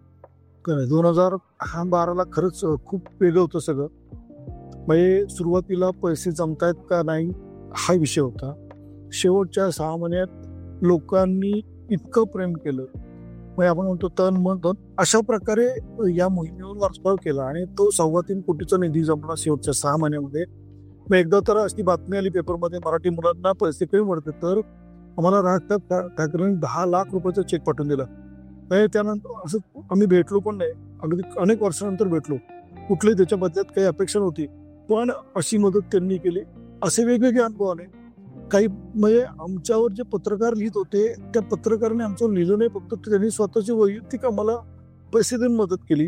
2012ला खरंच खूप वेगळं होतं सगळं. म्हणजे सुरुवातीला पैसे जमतायत का नाही हा विषय होता. शेवटच्या 6 महिन्यात लोकांनी इतकं प्रेम केलं, म्हणजे आपण म्हणतो तन मन धन, अशा प्रकारे या मोहिमेवर वारसाव केला आणि तो 3.25 कोटीचा निधी जमला शेवटच्या 6 महिन्यामध्ये. मग एकदा तर अशी बातमी आली पेपरमध्ये, मराठी मुलांना पैसे कमी मिळते, तर आम्हाला राज ठाकरेंनी 10 लाख रुपयाचा चेक पाठवून दिला. त्यानंतर असं आम्ही भेटलो पण नाही, अगदी अनेक वर्षानंतर भेटलो. कुठल्याही त्याच्या बदल्यात काही अपेक्षा नव्हती, पण अशी मदत त्यांनी केली. असे वेगवेगळे अनुभव आले. काही म्हणजे आमच्यावर जे पत्रकार लिहित होते त्या पत्रकाराने आमच्यावर लिहिलं नाही, फक्त त्यांनी स्वतःची वैयक्तिक आम्हाला पैसे देऊन मदत केली.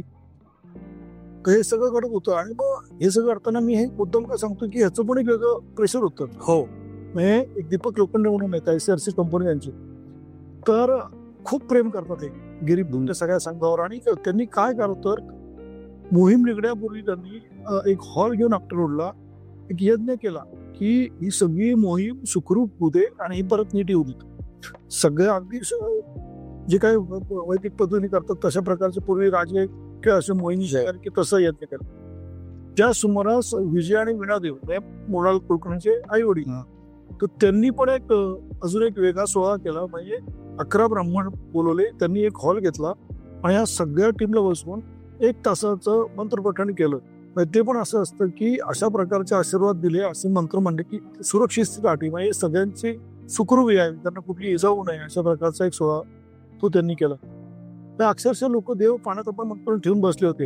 हे सगळं घडत होतं. आणि मग हे सगळं करताना मी हे मुद्दाम का सांगतो की ह्याचं पण एक वेगळं प्रेशर होतं. हो, म्हणजे एक दीपक लोखंडे म्हणून आहेत, ICRC कंपनी त्यांची, तर खूप प्रेम करतात ते गिरीच्या सगळ्या संघावर. आणि त्यांनी काय केलं तर मोहीम निघण्यापूर्वी त्यांनी एक हॉल घेऊन आफ्टर रोडला एक यज्ञ केला की ही सगळी मोहीम सुखरूप होऊ दे आणि ही परत नीट येऊ देत. सगळ्या अगदी जे काही वैदिक पद्धतीने करतात तशा प्रकारचे पूर्वी राजे किंवा असे मोहिनी की तसं यज्ञ केलं. त्या सुमारास विजय आणि वीणादेव मृणाल कुलकर्णीचे आई वडील, तर त्यांनी पण एक अजून एक वेगळा सोहळा केला. म्हणजे 11 ब्राह्मण बोलवले, त्यांनी एक हॉल घेतला आणि या सगळ्या टीमला बसवून 1 तासाचं मंत्रपठण केलं. ते पण असं असतं की अशा प्रकारचे आशीर्वाद दिले, असे मंत्र म्हणले की सुरक्षिततेसाठी, म्हणजे सगळ्यांची सुखरूप यावी, त्यांना कुठली इजा होऊ नये, अशा प्रकारचा एक सोहळा तो त्यांनी केला. तर अक्षरशः लोक देव पाण्यात आपण मंत्र ठेवून बसले होते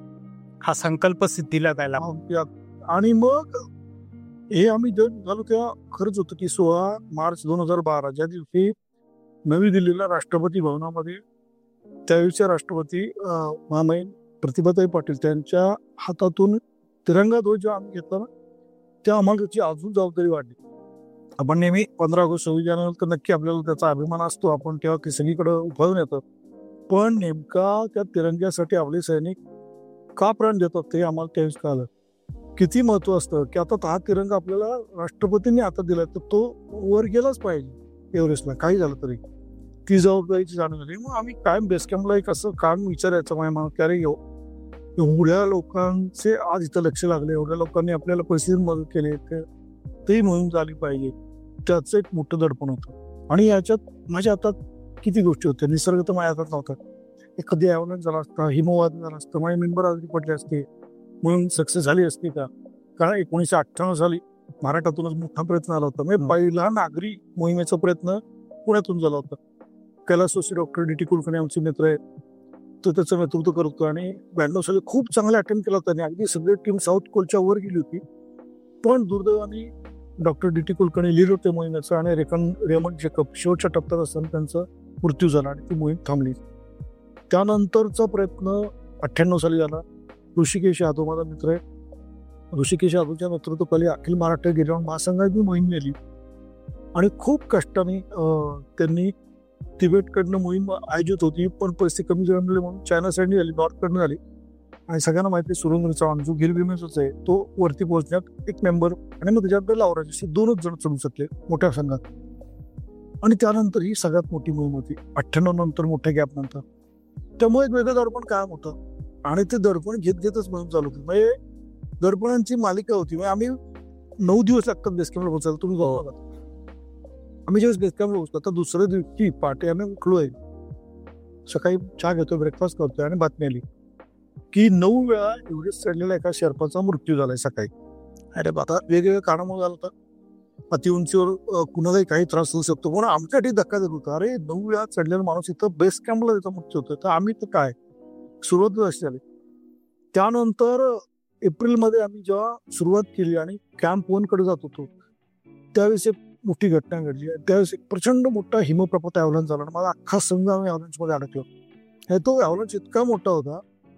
हा संकल्प सिद्धीला जायला. आणि मग हे आम्ही जर झालो तेव्हा खरंच होतं की 16 मार्च 2012 ज्या दिवशी नवी दिल्लीला राष्ट्रपती भवनामध्ये त्यावेळीच्या राष्ट्रपती महामहिम प्रतिभाताई पाटील त्यांच्या हातातून तिरंगा ध्वज आम्ही घेतला ना, त्या आम्हाला त्याची अजून जबाबदारी वाढली. आपण नेहमी 15 ऑगस्ट 26 जानेवारी तर नक्की आपल्याला त्याचा अभिमान असतो, आपण तेव्हा सगळीकडे उभारून येतं, पण नेमका त्या तिरंग्यासाठी आपले सैनिक का प्राण देतात ते आम्हाला त्यावेळेस कळलं. किती महत्व असतं की आता हा तिरंगा आपल्याला राष्ट्रपतींनी हातात दिला, तर तो वर गेलाच पाहिजे एव्हरेस्टला, काही झालं तरी. ती जबाबदारीची जाणीव झाली. मग आम्ही कायम बेसकॅम्पला एक असं काम विचारायचं माझ्या मनात की अरे एवढ्या लोकांचे आज इथं लक्ष लागले, एवढ्या लोकांनी आपल्याला पैसे मदत केली, तेही मोहीम झाली पाहिजे. त्याचं एक मोठं दडपण होतं. आणि याच्यात माझ्या हातात किती गोष्टी होत्या. निसर्ग तर माझ्या हातात नव्हता. एखादी ॲव्हलॅन्स झाला असता, हिमवाद झाला असतं, माझे मेंबर आजारी पडले असते, म्हणून सक्सेस झाली असती का? कारण 1998 साली महाराष्ट्रातूनच मोठा प्रयत्न आला होता. म्हणजे पहिला नागरी मोहिमेचा प्रयत्न पुण्यातून झाला होता. कैलासवासी डॉक्टर DT कुलकर्णी आमचे मित्र आहेत, तो त्याचं नेतृत्व करतो. आणि 92 साली खूप चांगला अटेम्प्ट केला होता. आणि अगदी सगळी टीम साऊथ कोलच्या वर गेली होती, पण दुर्दैवाने डॉक्टर DT कुलकर्णी लीड होते मोहिमेचं आणि रेमंड जेकब शेवटच्या टप्प्यात असताना त्यांचा मृत्यू झाला आणि ती मोहीम थांबली. त्यानंतरचा प्रयत्न 98 साली झाला. ऋषिकेश यादव माझा मित्र आहे, ऋषिकेश यादवच्या नेतृत्वाखाली अखिल महाराष्ट्र गिर्यारोहण महासंघाची मोहीम नेली आणि खूप कष्टाने त्यांनी तिबेटकडनं मोहीम आयोजित होती, पण पैसे कमी जमले म्हणून चायना साईडने झाली, नॉर्थकडनं झाली. आणि सगळ्यांना माहिती आहे सुरेंद्र चव्हाण जो गिर विमेचाच आहे, तो वरती पोहोचण्यात एक मेंबर आणि मग त्याच्यात लावराज असे 2च जण चढू शकले मोठ्या संघात. आणि त्यानंतर ही सगळ्यात मोठी मोहीम होती 98 नंतर, मोठ्या गॅप नंतर. त्यामुळे एक वेगळं दडपण कायम होतं आणि ते दडपण घेतच मोहीम चालू होती. म्हणजे दडपणांची मालिका होती. म्हणजे आम्ही 9 दिवस लागतात बेसकॅम्पला पोहोचायला. तुम्ही बघा, आम्ही ज्यावेळेस बेसकॅम्पला पोहोचतो आता दुसऱ्या दिवशी पहाटे आम्ही उठलोय, सकाळी चहा घेतोय, ब्रेकफास्ट करतोय आणि बातमी आली की 9 वेळा एव्हरेस्ट चढलेला एका शेर्पाचा मृत्यू झालाय सकाळी. अरे आता वेगवेगळ्या कारणामुळे झाला होता. अति उंचीवर कुणालाही काही त्रास होऊ शकतो, पण आमच्यासाठी धक्का देत होता. अरे 9 वेळा चढलेला माणूस इथं बेस कॅम्पला त्याचा मृत्यू होतोय, तर आम्ही तर काय. सुरुवातच अशी झाली. त्यानंतर एप्रिलमध्ये आम्ही जेव्हा सुरुवात केली आणि कॅम्प 1 कडे जात होतो, त्यावेळेस एक मोठी घटना घडली. त्यावेळेस एक प्रचंड मोठा हिमप्रपात अवलांच झाला आणि माझा अख्खा संघ आम्ही अवलांचमध्ये अडकलो. तो अवलांच इतका मोठा होता,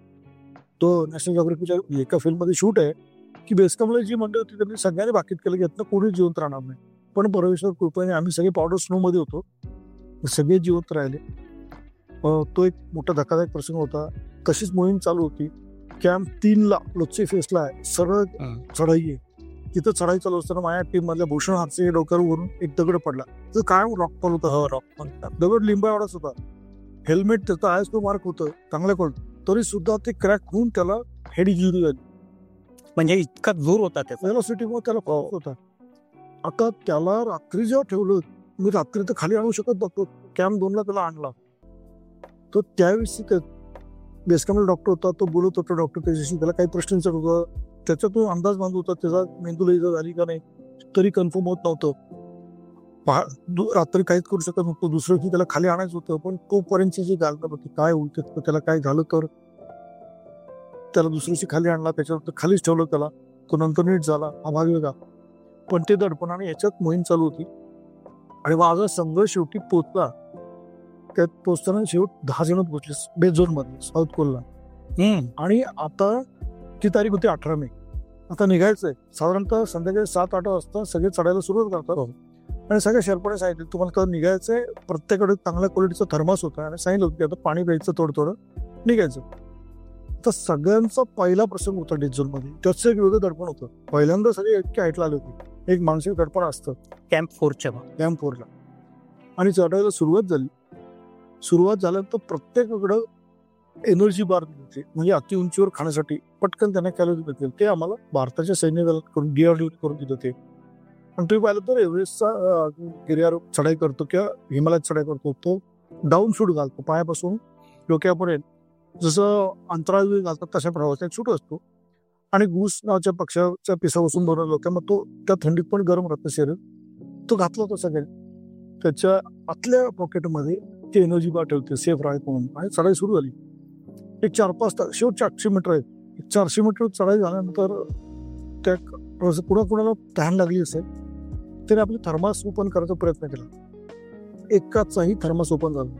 तो नॅशनल जिओग्राफीच्या एका फिल्ममध्ये शूट आहे की बेसकॅम्पला जी मंडळी होती त्यांनी सगळ्यांनी बाकीत केलं की यातनं कोणीच जिवंत राहणार नाही. पण परमेश्वर कृपेने आम्ही सगळे पावडर स्नोमध्ये होतो, सगळे जिवंत राहिले. तो एक मोठा धक्कादायक प्रसंग होता. तशीच मोहीम चालू होती. कॅम्प 3ला लोचे फेसला आहे, सरळ चढाई आहे. तिथं चढाई चालू असताना माझ्या टीम मधल्या भूषण हातचे डोक्यावरून एक दगड पडला. तर काय रॉकफॉल होता, दगड लिंबा एवढाच होता. हेल्मेट त्याचा आयएसओ मार्क होतं चांगलं कळत, तरी सुद्धा ते क्रॅक होऊन त्याला हेड इंजुरी झाली. म्हणजे इतका जोर होता त्याचा. वेलोसिटीमुळे त्याला प्रॉब्लेम होता. आता त्याला रात्री जेव्हा ठेवलं, मी रात्री तर खाली आणू शकत नव्हतो, कॅम्प 2ला त्याला आणला. तो त्यावेळेस बेसकॅम्पला डॉक्टर होता, तो बोलत होता डॉक्टर त्याच्याशी, त्याला काही प्रश्न विचारत होता. त्याचा तो अंदाज बांधत होता त्याचा मेंदूला इजा झाली का नाही, तरी कन्फर्म होत नव्हतं. रात्री काहीच करू शकत नव्हतं. दुसऱ्या दिवशी त्याला खाली आणायचं होतं, पण तोपर्यंतची जी घालत होती काय होईल त्याला काय झालं तर. त्याला दुसऱ्या दिवशी खाली आणला, त्याच्यानंतर खालीच ठेवलं त्याला. तो नंतर नीट झाला, हा भाग वेगळा. पण ते दडपणाने याच्यात मोहीम चालू होती आणि माझा संघ शेवटी पोचला. त्यात पोचताना शेवट 10 जण पोचले बेस झोन मध्ये साऊथ कोलला. आणि आता ती तारीख होती 18 मे. आता निघायचंय. साधारणतः संध्याकाळी 7-8 वाजता सगळे चढायला सुरुवात करतात. आणि सगळ्या शेर्पाने सांगितलं तुम्हाला कधी निघायचंय. प्रत्येकाकडे चांगल्या क्वालिटीचा थर्मास होता आणि सांगितलं होतं की आता पाणी प्यायचं, थोडं निघायचं. तर सगळ्यांचा पहिला प्रसंग होता डेथ झोन मध्ये. त्याचं एक वेगळं दडपण होतं. पहिल्यांदा सगळे इतके हाईटला आले होते. एक मानसिक दडपण असतं कॅम्प 4ला. आणि चढायला सुरुवात झाली. सुरुवात झाल्यानंतर प्रत्येकाकडं एनर्जी बार दिली होती, म्हणजे अति उंचीवर खाण्यासाठी पटकन त्यांना कॅलरी मिळतील. ते आम्हाला भारताच्या सैन्य दलात करून DRDO करून दिलं ते. आणि तुम्ही पाहिलं तर एव्हरेस्टचा गिर्यारोहक चढाई करतो किंवा हिमालयात चढाई करतो, तो डाऊन शूट घालतो पायापासून डोक्यापर्यंत. जसं अंतराळ घालतात तशा प्रवासात शूट असतो. आणि गूस नावाच्या पक्षाच्या पिसापासून बनवलं होतं, मग तो त्या थंडीत पण गरम राहतं शरीर. तो घातला होता सगळ्यांनी. त्याच्या आतल्या पॉकेटमध्ये ते एनर्जी बार ठेवते सेफ राहत म्हणून. आणि चढाई सुरू झाली. एक 4-5 तास, शेवट 400 मीटर आहेत. 400 मीटर चढाई झाल्यानंतर त्या कुणाला तहान लागली असेल तरी आपली थर्मास ओपन करायचा प्रयत्न केला. एकाचाही थर्मास ओपन झाला.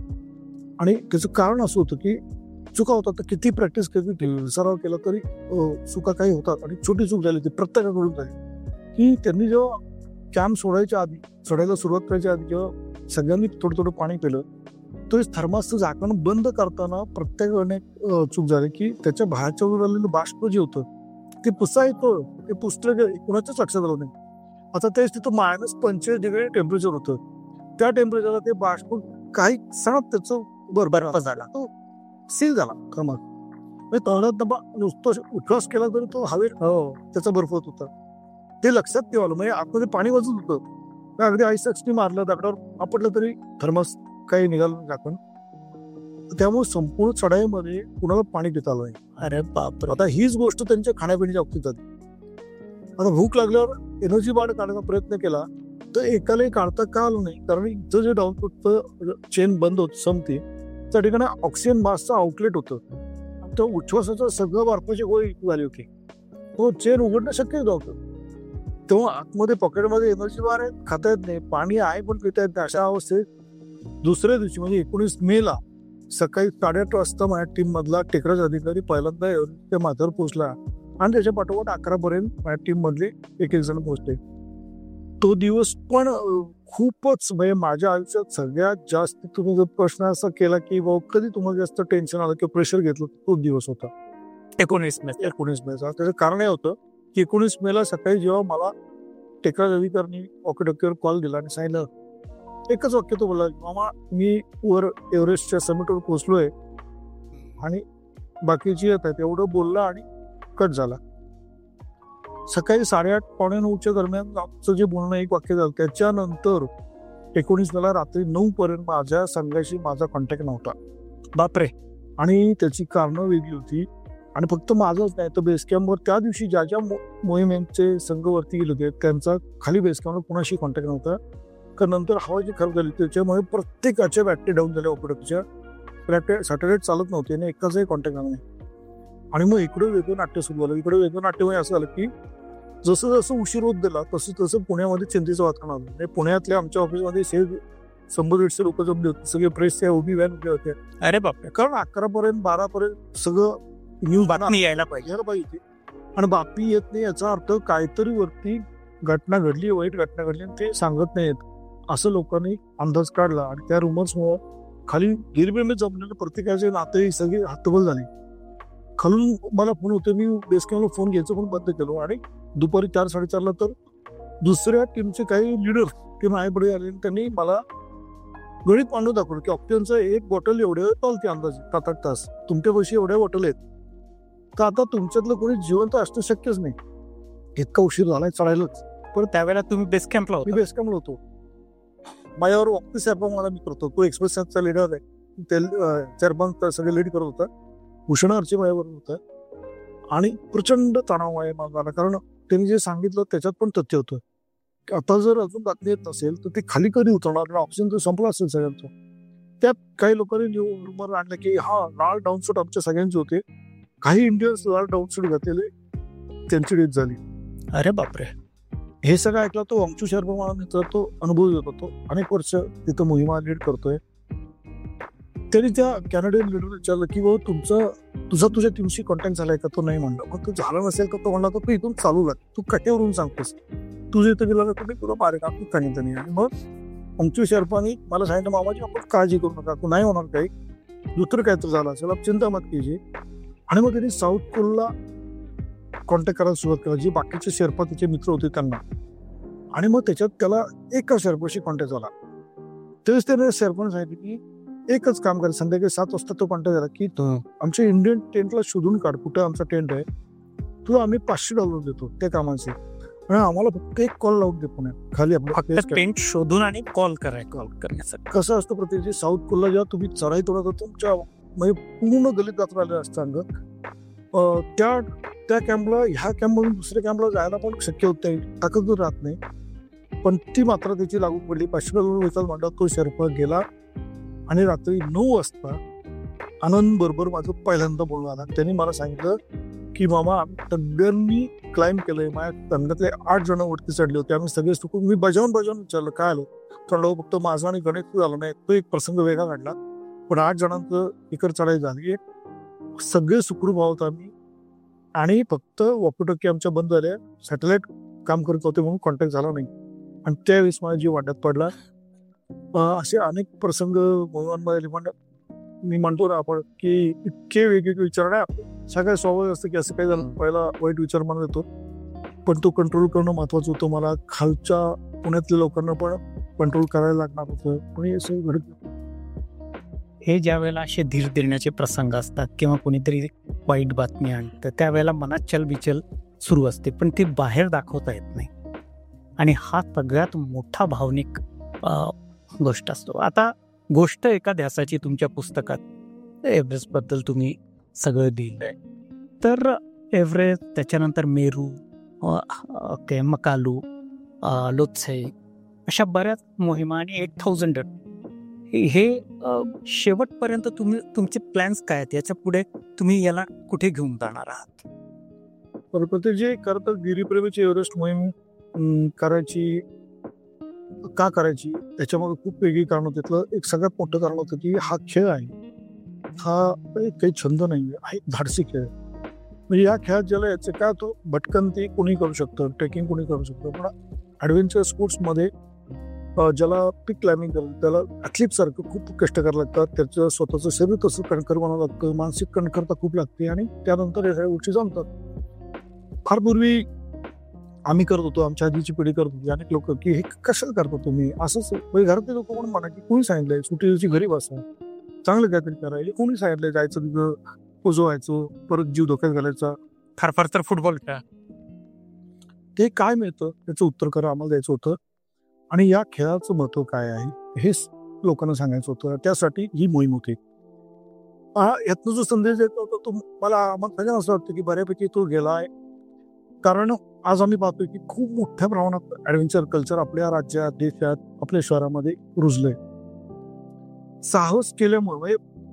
आणि त्याचं कारण असं होतं की चुका होतात. तर किती प्रॅक्टिस केली, सराव केला तरी चुका काही होतात. आणि छोटी चूक झाली ती प्रत्येकाकडून झाली की त्यांनी जेव्हा कॅम्प सोडायच्या आधी, चढायला सुरुवात करायच्या आधी जेव्हा सगळ्यांनी थोडं पाणी पिलं, तो थर्मासचं झाकण बंद करताना प्रत्येकाने चूक झाली की त्याच्या बाहेरच्या वर आलेलं बाष्प जे होतं ते पुसायचं, ते पुसलं कुणाच्याच लक्षात आलं नाही. आता तेच तिथं -45 डिग्री टेम्परेचर होतं. त्या टेम्परेचरला ते बाष्प काही क्षणात त्याचं बर्फ झाला, तो सील झाला थर्मास. म्हणजे तळात डबा नुसतं उठवास केला तरी तो हवेत त्याचा बर्फ होत होता. ते लक्षात ठेवालं. म्हणजे आतमध्ये पाणी वाजत होतं, अगदी आईस एक्सटी मारलं, दगडावर आपटलं तरी थर्मास काही निघालं झाकण. त्यामुळे संपूर्ण चढाईमध्ये कुणाला पाणी पिता आलं नाही. अरे बापरे. आता हीच गोष्ट त्यांच्या खाण्यापिण्याच्या बाबतीत झाली. आता भूक लागल्यावर एनर्जी बार काढण्याचा प्रयत्न केला तर एकालाही काढता का आलं नाही, कारण इथं जे डाऊनफूटचं चेन बंद होत संपते त्या ठिकाणी ऑक्सिजन मास्कचं आउटलेट होतं. तर उच्छ्वासाचं सगळं बर्फाची गोळी झाली होती. तो चेन उघडणं शक्यच नव्हतं. तेव्हा आतमध्ये पॉकेटमध्ये एनर्जी बार आहे, खाता येत नाही, पाणी आहे पण पिता येत नाही. अशा अवस्थेत दुसऱ्या दिवशी म्हणजे 19 मेला सकाळी 8:30 वाजता माझ्या टीम मधला टेकराज अधिकारी पहिल्यांदा त्या माथ्यावर पोहोचला आणि त्याच्या पाठोपाठ 11 पर्यंत माझ्या टीम मधले एक जण पोहोचले. तो दिवस पण खूपच, म्हणजे माझ्या आयुष्यात सगळ्यात जास्त, तुम्ही जर प्रश्न असा केला की भाऊ कधी तुम्हाला जास्त टेन्शन आलं किंवा प्रेशर घेतलं, तो दिवस होता 19 मेचा. त्याचं कारण हे होतं की 19 मेला सकाळी जेव्हा मला टेकराज अधिकाऱ्यांनी वॉकी-टॉकीवर कॉल दिला आणि सांगितलं, एकच वाक्य तो बोलला, मामा मी वर एव्हरेस्टच्या समिटवर पोहोचलोय आणि बाकीची येत आहेत, एवढं बोलला आणि कट झाला. सकाळी 8:30-9:15 दरम्यान आमचं जे बोलणं एक वाक्य झालं. त्याच्यानंतर 19 मेला रात्री 9 पर्यंत माझ्या संघाशी माझा कॉन्टॅक्ट नव्हता. बापरे. आणि त्याची कारणं वेगळी होती. आणि फक्त माझंच नाही तर बेसकॅम्पवर त्या दिवशी ज्या ज्या मोहिमेचे संघवरती गेले होते त्यांचा खाली बेसकॅम्पवर कोणाशी कॉन्टॅक्ट नव्हता. कारण नंतर हवा जी खराब झाली त्याच्यामुळे प्रत्येकाच्या बॅटरी डाऊन झाल्या ऑपरेटरच्या. सॅटेलाइट चालत नव्हते आणि एकाचाही कॉन्टॅक्ट आला नाही. आणि मग इकडे वेगळं नाट्य सुरू झालं. इकडे वेगळं नाट्यमय असं झालं की जसं जसं उशीर होत गेला तसं तसं पुण्यामध्ये चिंतेचं वातावरण आलं. म्हणजे पुण्यातल्या आमच्या ऑफिसमध्ये 100-150 लोक जमले होते. सगळे प्रेसच्या उभी व्हॅन उभे होते. अरे बापरे, कारण 11पर्यंत 12पर्यंत सगळं न्यूज बातमी यायला पाहिजे. यायला पाहिजे. आणि बातमी येत नाही याचा अर्थ काहीतरी वरती घटना घडली, वाईट घटना घडली आणि ते सांगत नाहीत असं लोकांनी अंदाज काढला. आणि त्या रुमर्समुळे खाली गिरीप्रेमी जमलेले प्रत्येकाचे नाते सगळे हतबल झाले. खालून मला फोन होते. मी बेसकॅम्पला फोन घ्यायचं पण बंद केलो. आणि दुपारी 4-4:30 तर दुसऱ्या टीमचे काही लिडर ते माझ्याकडे आले. त्यांनी मला गणित मांडून दाखवलं की ऑक्सिजनचं एक बॉटल एवढे चालते अंदाजे 7-8 तास. तुमच्या पैसे एवढ्या बॉटल आहेत तर आता तुमच्यातलं कोणी जिवंत असणं शक्यच नाही. इतका उशीर झालाय चढायलाच. पण त्यावेळेला तुम्ही बेस कॅम्पला मी होता. बेसकॅम्पला होतो. माझ्यावर वक्ती साहेब मला मी करतो. तो एक्सप्रेस साहेबचा लिडर आहे. ते चेअरमन सगळे लीड करत होता. भूषण आरची माझ्यावर होता. आणि प्रचंड तणाव आहे मला. कारण त्यांनी जे सांगितलं त्याच्यात पण तथ्य होतं. आता जर अजून बातमी येत नसेल तर ते खाली कधी उतरणार. ऑक्सिजन तर संपला असेल सगळ्यांचं. त्यात काही लोकांनी न्यूज आणलं की हा लाल डाऊनसूट आमच्या सगळ्यांचे होते. काही इंडियन्स लाल डाऊनसूट घातलेले त्यांची डेथ झाली. अरे बापरे, हे सगळं ऐकलं तो अंशू शर्मा मला मित्र तो अनुभव येत होतो. अनेक वर्ष तिथं मोहिमा लीड करतोय. त्यांनी त्या कॅनडियन लीडर विचारलं की बाबा तुझ्या टीमशी कॉन्टॅक्ट झालाय का. तो नाही म्हणला. मग तो झाला नसेल तर तो म्हणला तर तू इथून चालू लाग. तू कट्यावरून सांगतोस. तुझे इथं गेला तर तुला मारे टाकू सांगितलं नाही. आणि मग अंशू शर्मानी मला सांगितलं मामाजी आपण काळजी करू नका. तू नाही होणार काही. दुसरं काय तर झालं असेल चिंता मत कीजिए. आणि मग त्यांनी साऊथ कोलला कॉन्टॅक्ट करायला सुरुवात केला. जे बाकीचे शेर्पा त्याचे मित्र होते त्यांना. आणि मग त्याच्यात त्याला एका शेर्पाशी कॉन्टॅक्ट झाला. तेच त्याने शेर्पाने सांगितलं की एकच काम कर. संध्याकाळी 7 वाजता तो कॉन्टॅक्ट झाला की आमच्या इंडियन टेंटला शोधून काढ कुठं आमचा टेंट आहे. तुला आम्ही $500 देतो त्या कामाचे. आणि आम्हाला फक्त एक कॉल लावून दे पुण्यात खाली आपलं टेंट शोधून आणि कॉल करण्यासाठी. कसं असतं प्रत्येक साऊथ कोलला जेव्हा तुम्ही चढाई तोडत तुमच्या म्हणजे पूर्ण गलित गात्र आले असतं अंग. त्या कॅम्पला ह्या कॅम्पमधून दुसऱ्या कॅम्पला जायला पण शक्य होत नाही. ताकद राहत नाही. पण ती मात्र त्याची लागू पडली. $500 वेचाल म्हणतात. तो शेर्पा गेला. आणि रात्री 9 वाजता आनंद बरोबर माझं पहिल्यांदा बोलणं आला. त्यांनी मला सांगितलं की मामा आम्ही सगळ्यांनी क्लाइंब केलंय. माझ्या तंडातले 8 जण वरती चढले होते. आम्ही सगळे चुकून मी बजावून विचारलं काय आलं. थंड फक्त माझं आणि गणित झालं नाही. तो एक प्रसंग वेगळा घडला. पण 8 जणांचं इकडे चढाई झाली. सगळे सुखरूप आहोत आम्ही. आणि फक्त वॉकीटॉकी आमच्या बंद झाल्या. सॅटेलाइट काम करत होते म्हणून कॉन्टॅक्ट झाला नाही. आणि त्यावेळेस माझा जीव वाड्यात पडला. असे अनेक प्रसंग मोहिमांमध्ये मी म्हणतो ना आपण की इतके वेगवेगळे विचार नाही. सगळ्या स्वाभाविक असतं की असं काही झालं पहिला वाईट विचार मनात येतो. पण तो कंट्रोल करणं महत्वाचं होतं. मला खालच्या पुण्यातल्या लोकांना पण कंट्रोल करायला लागणार होतं. पण हे सगळं घडत. हे ज्या वेळेला असे धीर देण्याचे प्रसंग असतात किंवा कोणीतरी वाईट बातमी आणतं त्यावेळेला मनात चलबिचल सुरू असते. पण ती बाहेर दाखवता येत नाही. आणि हा सगळ्यात मोठा भावनिक गोष्ट असतो. आता गोष्ट एका ध्यासाची तुमच्या पुस्तकात एव्हरेस्टबद्दल तुम्ही सगळं दिलंय. तर एव्हरेस्ट त्याच्यानंतर मेरू मकालू लोत्से अशा बऱ्याच मोहिमा आणि 8000 हे शेवटपर्यंत तुमचे प्लॅन्स काय आहेत. याच्या पुढे तुम्ही याला कुठे घेऊन जाणार आहात. तर जे खरं तर गिरीप्रेमीची एव्हरेस्ट मोहीम करायची का करायची त्याच्यामध्ये खूप वेगळी कारण होती. त्यातलं एक सगळ्यात मोठं कारण होतं की हा खेळ आहे. हा काही छंद नाही. हा एक धाडसी खेळ आहे. म्हणजे या खेळात ज्याला याचे काय तो भटकन ते कोणी करू शकतं. ट्रेकिंग कोणी करू शकतं. पण ॲडव्हेंचर स्पोर्ट्समध्ये ज्याला पीक क्लाइम्बिंग करतं त्याला ॲथलीटसारखं खूप कष्ट करायला लागतात. त्याचं स्वतःचं शरीर तसं कणखर बनावं लागतं. मानसिक कणखरता खूप लागते. आणि त्यानंतर या सगळ्या गोष्टी जमतात. फार पूर्वी आम्ही करत होतो. आमच्या आधीची पिढी करत होती. अनेक लोक की हे कशाला करतो तुम्ही असंच. म्हणजे घरातले लोक म्हणून म्हणा की कोणी सांगितलंय सुट्टी दिवशी घरी बसा चांगलं काहीतरी करायला. कोणी सांगितलंय जायचं तिथं पोजवायचं परत जीव धोक्यात घालायचा. फार तर फुटबॉल खेळा. ते काय मिळतं त्याचं उत्तर करा आम्हाला द्यायचं होतं. आणि या खेळाचं महत्व काय आहे हे लोकांना सांगायचं होतं. त्यासाठी ही मोहीम होती. यातनं जो संदेश देत होता तो मला आम्हाला असं वाटतं की बऱ्यापैकी तो गेलाय. कारण आज आम्ही पाहतोय की खूप मोठ्या प्रमाणात ॲडव्हेंचर कल्चर आपल्या राज्यात देशात आपल्या शहरामध्ये रुजलंय. साहस केल्यामुळे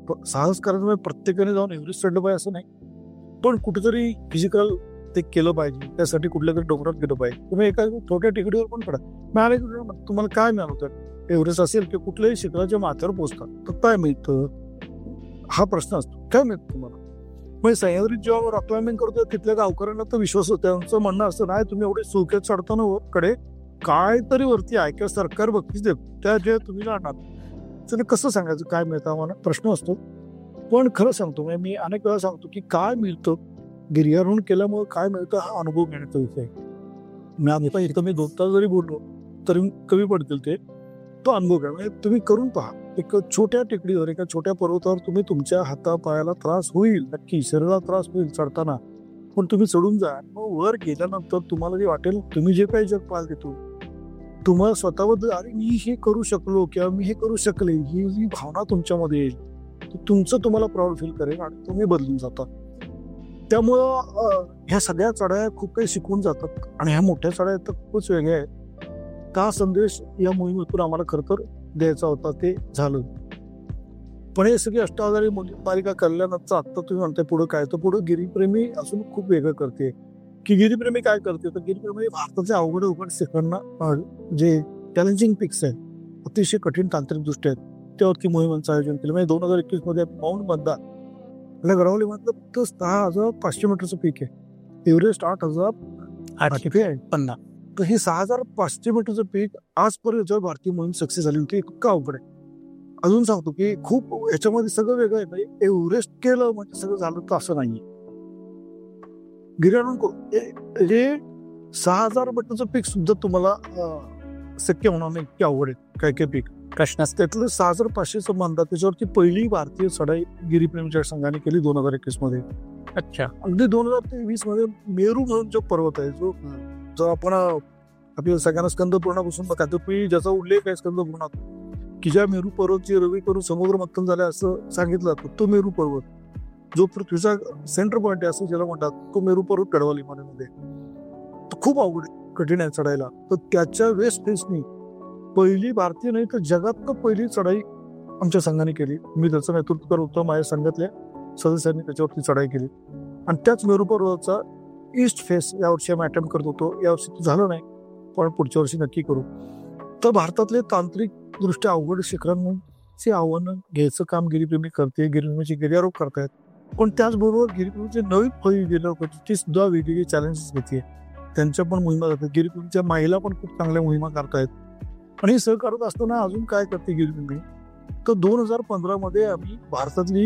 साहस करायचं म्हणजे प्रत्येकाने जाऊन एव्हरेस्ट चढलं पाहिजे असं नाही, पण कुठेतरी फिजिकल ते केलं पाहिजे. त्यासाठी कुठल्या तरी डोंगरात गेलं पाहिजे. तुम्ही एका छोट्या टेकडीवर पण पडा, मिळाले तुम्हाला काय मिळालं? एव्हरेस्ट असेल किंवा कुठल्याही शिखराच्या माथ्यावर पोहोचतात तर काय मिळतं हा प्रश्न असतो. काय मिळतं तुम्हाला? म्हणजे सह्याद्रीत जेव्हा रॉक क्लाइम्बिंग करतो तिथल्या गावकऱ्यांना तर विश्वास होतो. त्यांचं म्हणणं असतं नाही तुम्ही एवढे सुख्यात चढताना वर कडे काय तरी वरती आहे किंवा सरकार बक्षीस देतो त्या जे तुम्ही जाणार त्याने कसं सांगायचं काय मिळतं आम्हाला प्रश्न असतो. पण खरं सांगतो मी अनेक वेळा सांगतो की काय मिळतं गिर्यारोहण केल्यामुळे काय मिळतं हा अनुभव घेण्याचा विषय. मी आम्ही इथं मी 2 तास जरी बोललो तरी कमी पडतील ते. तो अनुभव घ्या. म्हणजे तुम्ही करून पहा. एक छोट्या टेकडीवर एका छोट्या पर्वतावर तुम्ही तुमच्या हातापायाला त्रास होईल, नक्की शरीराला त्रास होईल चढताना, पण तुम्ही चढून जा. मग वर गेल्यानंतर तुम्हाला जे वाटेल तुम्ही जे काही जग पाहाल तिथून तुम्हाला स्वतःबद्दल अरे मी हे करू शकलो किंवा मी हे करू शकले ही जी भावना तुमच्यामध्ये येईल तुमचं तुम्हाला प्राऊड फील करेल आणि तुम्ही बदलून जाता. त्यामुळं ह्या सगळ्या चढाया खूप काही शिकवून जातात आणि ह्या मोठ्या चढाया तर खूपच वेगळ्या आहेत. का संदेश या मोहिमेतून आम्हाला खरं तर द्यायचा होता ते झालं. पण हे सगळी अष्टावधानी मालिका कल्याणाचं आत्ता तुम्ही म्हणताय पुढं काय तर पुढं गिरीप्रेमी असून खूप वेगळं करते की गिरीप्रेमी काय करते तर गिरीप्रेमी भारताच्या अवघड शिखरांना जे चॅलेंजिंग पिक्स आहेत अतिशय कठीण तांत्रिकदृष्ट्या आहेत त्यावरती मोहिमांचं आयोजन केलं. म्हणजे 2021 मध्ये माउंट बंदा आपल्या गडावली मधलं फक्त 6,500 मीटरचं पीक आहे. एव्हरेस्ट 8,850 आहे. तर हे 6,500 मीटरचं पीक आजपर्यंत जेव्हा भारतीय मोहीम सक्सेस झाली होती इतकं अवघड आहे. अजून सांगतो की खूप याच्यामध्ये सगळं वेगळं आहे. म्हणजे एव्हरेस्ट केलं म्हणजे सगळं झालं तर असं नाहीये. गिर्यारोहण जे 6,000 मीटरचं पीक सुद्धा तुम्हाला शक्य होणार नाही इतकी अवघड आहे काय पीक प्रश्नास. त्यातलं 6,500चं म्हणतात त्याच्यावरती पहिली भारतीय चढाई गिरीप्रेमीच्या संघाने केली 2021 मध्ये. अच्छा. अगदी 2023 मध्ये मेरू म्हणून जो पर्वत आहे जो आपण आपल्या सगळ्यांना स्कंदपूर्णापासून बघा तुम्ही ज्याचा उल्लेख आहे स्कंदपूर्णात की ज्या मेरू पर्वतची रवी करून समुद्र मंथन झाले असं सांगितलं जातं तो मेरू पर्वत जो पृथ्वीचा सेंटर पॉइंट आहे असं ज्याला म्हणतात तो मेरू पर्वत गडवाल हिमालयामध्ये तो खूप अवघड कठीण आहे चढायला. तर त्याच्या वेस्ट फेसनी पहिली भारतीय नाही तर जगातनं पहिली चढाई आमच्या संघाने केली. मी त्याचं नेतृत्व करत होतो. माझ्या संघातल्या सदस्यांनी त्याच्यावरती चढाई केली आणि त्याच मेरू पर्वताचा ईस्ट फेस यावर्षी आम्ही अटेम्प्ट करत होतो. यावर्षी झालं नाही पण पुढच्या वर्षी नक्की करू. तर भारतातले तांत्रिक दृष्ट्या अवघड शिखरांची आव्हानं घ्यायचं काम गिरीप्रेमी करते. गिरीप्रेमीचे गिर्यारोहक करतायत पण त्याचबरोबर गिरीप्रेमीचे नवीन फळी गिर्यारोहक ती सुद्धा वेगवेगळी चॅलेंजेस घेते. त्यांच्या पण मोहिमा जातात. गिरीप्रेमीच्या महिला पण खूप चांगल्या मोहिमा करतायत आणि सह करत असताना अजून काय करते गिरीप्रेमी तर 2015 मध्ये आम्ही भारतातली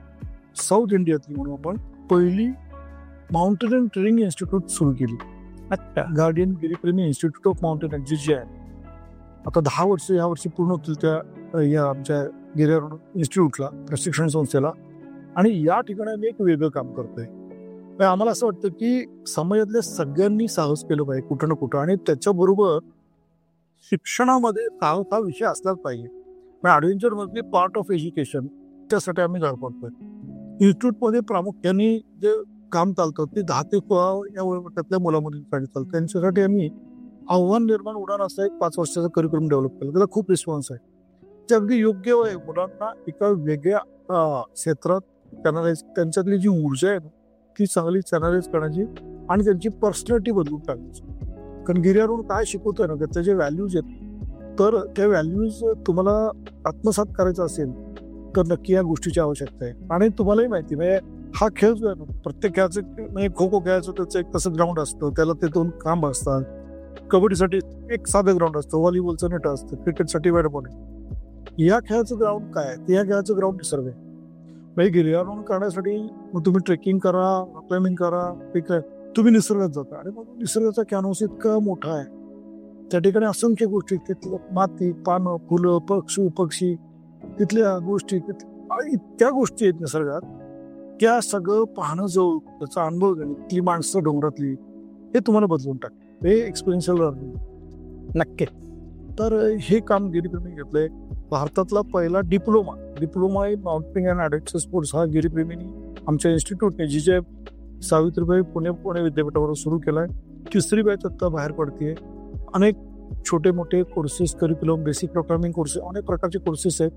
साऊथ इंडियातली म्हणून आपण पहिली माउंटेन ट्रेनिंग इन्स्टिट्यूट सुरू केली. Guardian Giripremi institute of mountain जे आहे. आता 10 वर्ष या वर्षी पूर्ण होतील त्या या आमच्या गिर्यारोहण इन्स्टिट्यूटला प्रशिक्षण संस्थेला आणि या ठिकाणी आम्ही एक वेगळं काम करतोय. आम्हाला असं वाटतं की समाजातल्या सगळ्यांनी साहस केलं पाहिजे कुठं ना कुठं आणि त्याच्याबरोबर शिक्षणामध्ये साहस हा विषय असलाच पाहिजे. ॲडव्हेंचर मधली पार्ट ऑफ एज्युकेशन त्यासाठी आम्ही धडपडतोय. इन्स्टिट्यूटमध्ये प्रामुख्याने जे काम चालतं ते 10 ते 16 या वयोगटातल्या मुलामुलींसाठी चालतं. त्यांच्यासाठी आम्ही आव्हान निर्माण उडाण असा एक 5 वर्षाचा करिक्युलम डेव्हलप केला. त्याला खूप रिस्पॉन्स आहे. ते अगदी योग्य आहे. मुलांना एका वेगळ्या क्षेत्रात चॅनलाइज त्यांच्यातली जी ऊर्जा आहे ती चांगली चॅनलाइज करण्याची आणि त्यांची पर्सनॅलिटी बदलून टाकण्याची. कारण गिर्यारोहण काय शिकवतोय ना त्याचे जे व्हॅल्यूज आहेत तर त्या व्हॅल्यूज तुम्हाला आत्मसात करायचा असेल तर नक्की या गोष्टीची आवश्यकता आहे. आणि तुम्हालाही माहिती म्हणजे हा खेळ जो आहे ना प्रत्येक खेळाचं म्हणजे खो खो खेळायचं त्याचं एक तसं ग्राउंड असतं त्याला ते 2 खांब असतात. कबड्डीसाठी एक साधं ग्राउंड असतं. व्हॉलीबॉलचं नेट असतं. क्रिकेटसाठी बॅट बॉल आहे. या खेळाचं ग्राउंड काय आहे या खेळाचं ग्राउंड निसर्ग आहे. म्हणजे गिर्यारोहण करण्यासाठी मग तुम्ही ट्रेकिंग करा क्लाइम्बिंग करा तुम्ही निसर्गात जाता आणि मग निसर्गाचा कॅनव्हास इतका मोठा आहे. त्या ठिकाणी असंख्य गोष्टी तिथलं माती पानं फुलं पक्षी तिथल्या गोष्टी इतक्या गोष्टी आहेत निसर्गात त्या सगळं पाहणं जवळ त्याचा अनुभव घेणे ती माणसं डोंगरातली हे तुम्हाला बदलून टाकते. हे एक्सपिरियन्शियल लर्निंग नक्की. तर हे काम गिरीप्रेमी घेतलंय. भारतातला पहिला diploma in mountaineering and adventure sports हा गिरीप्रेमींनी आमच्या इन्स्टिट्यूटने जे सावित्रीबाई पुणे विद्यापीठावर सुरू केलाय. 3री बॅच आता बाहेर पडतीये. अनेक छोटे मोठे courses curriculum basic programming courses अनेक प्रकारचे कोर्सेस आहेत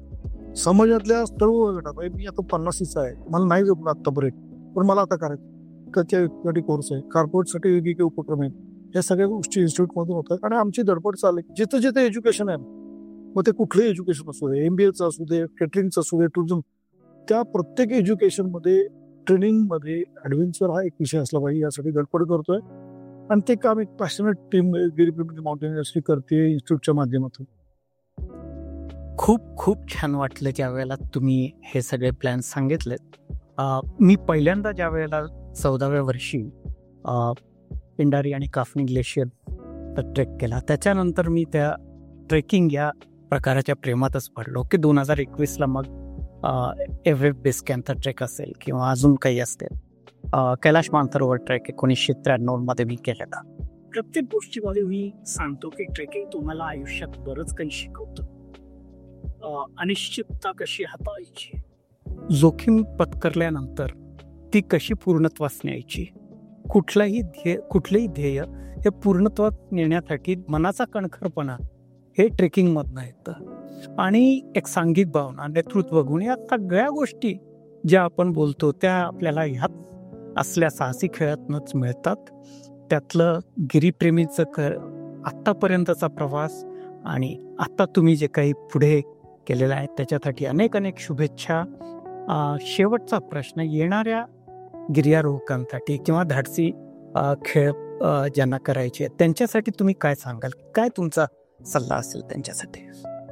समाजातल्या सर्व गटात मी आता 50चा आहे, मला नाही जमलं आतापर्यंत, पण मला आता करायचं. त्याच्यासाठी कोर्स आहे, कॉर्पोरेटसाठी वेगवेगळे उपक्रम आहेत. या सगळ्या गोष्टी इन्स्टिट्यूटमधून होतात आणि आमची धडपड चालली जिथं जिथे एज्युकेशन आहे, मग ते कुठलंही एज्युकेशन असू दे, MBAचं असू दे, केटरिंगचं असू दे, टुरिझम, त्या प्रत्येक एज्युकेशनमध्ये ट्रेनिंगमध्ये ॲडव्हेंचर हा एक विषय असला पाहिजे, यासाठी धडपड करतोय. आणि ते काम एक passionate team Giri mountain university करते इन्स्टिट्यूटच्या माध्यमातून. खूप खूप छान वाटलं ज्या वेळेला तुम्ही हे सगळे प्लॅन सांगितलेत. मी पहिल्यांदा ज्या वेळेला 14व्या वर्षी पिंडारी आणि काफनी ग्लेशियर ट्रेक केला, त्याच्यानंतर मी त्या ट्रेकिंग या प्रकाराच्या प्रेमातच पडलो की 2021ला मग एव्हरेस्ट बेस कॅम्पचा ट्रेक असेल किंवा अजून काही असतील, कैलाश मानसरोवर ट्रेक 1993मध्ये मी केलेला. प्रत्येक गोष्टीमध्ये मी सांगतो की ट्रेकिंग तुम्हाला आयुष्यात बरंच काही शिकवतं. अनिश्चितता कशी हाताळायची, जोखीम पत्करल्यानंतर ती कशी पूर्णत्वास न्यायची, कुठलंही ध्येय हे पूर्णत्वात नेण्यासाठी मनाचा कणखरपणा हे ट्रेकिंगमधनं येतं. आणि एक सांघिक भावना, नेतृत्व गुण, या सगळ्या गोष्टी ज्या आपण बोलतो त्या आपल्याला ह्यात असल्या साहसी खेळातनंच मिळतात. त्यातलं गिरीप्रेमीचं आत्तापर्यंतचा प्रवास आणि आत्ता तुम्ही जे काही पुढे केलेलं आहे त्याच्यासाठी अनेक अनेक शुभेच्छा. शेवटचा प्रश्न, येणाऱ्या गिर्यारोहकांसाठी किंवा धाडसी खेळ ज्यांना करायचे त्यांच्यासाठी तुम्ही काय सांगाल, काय तुमचा सल्ला असेल त्यांच्यासाठी?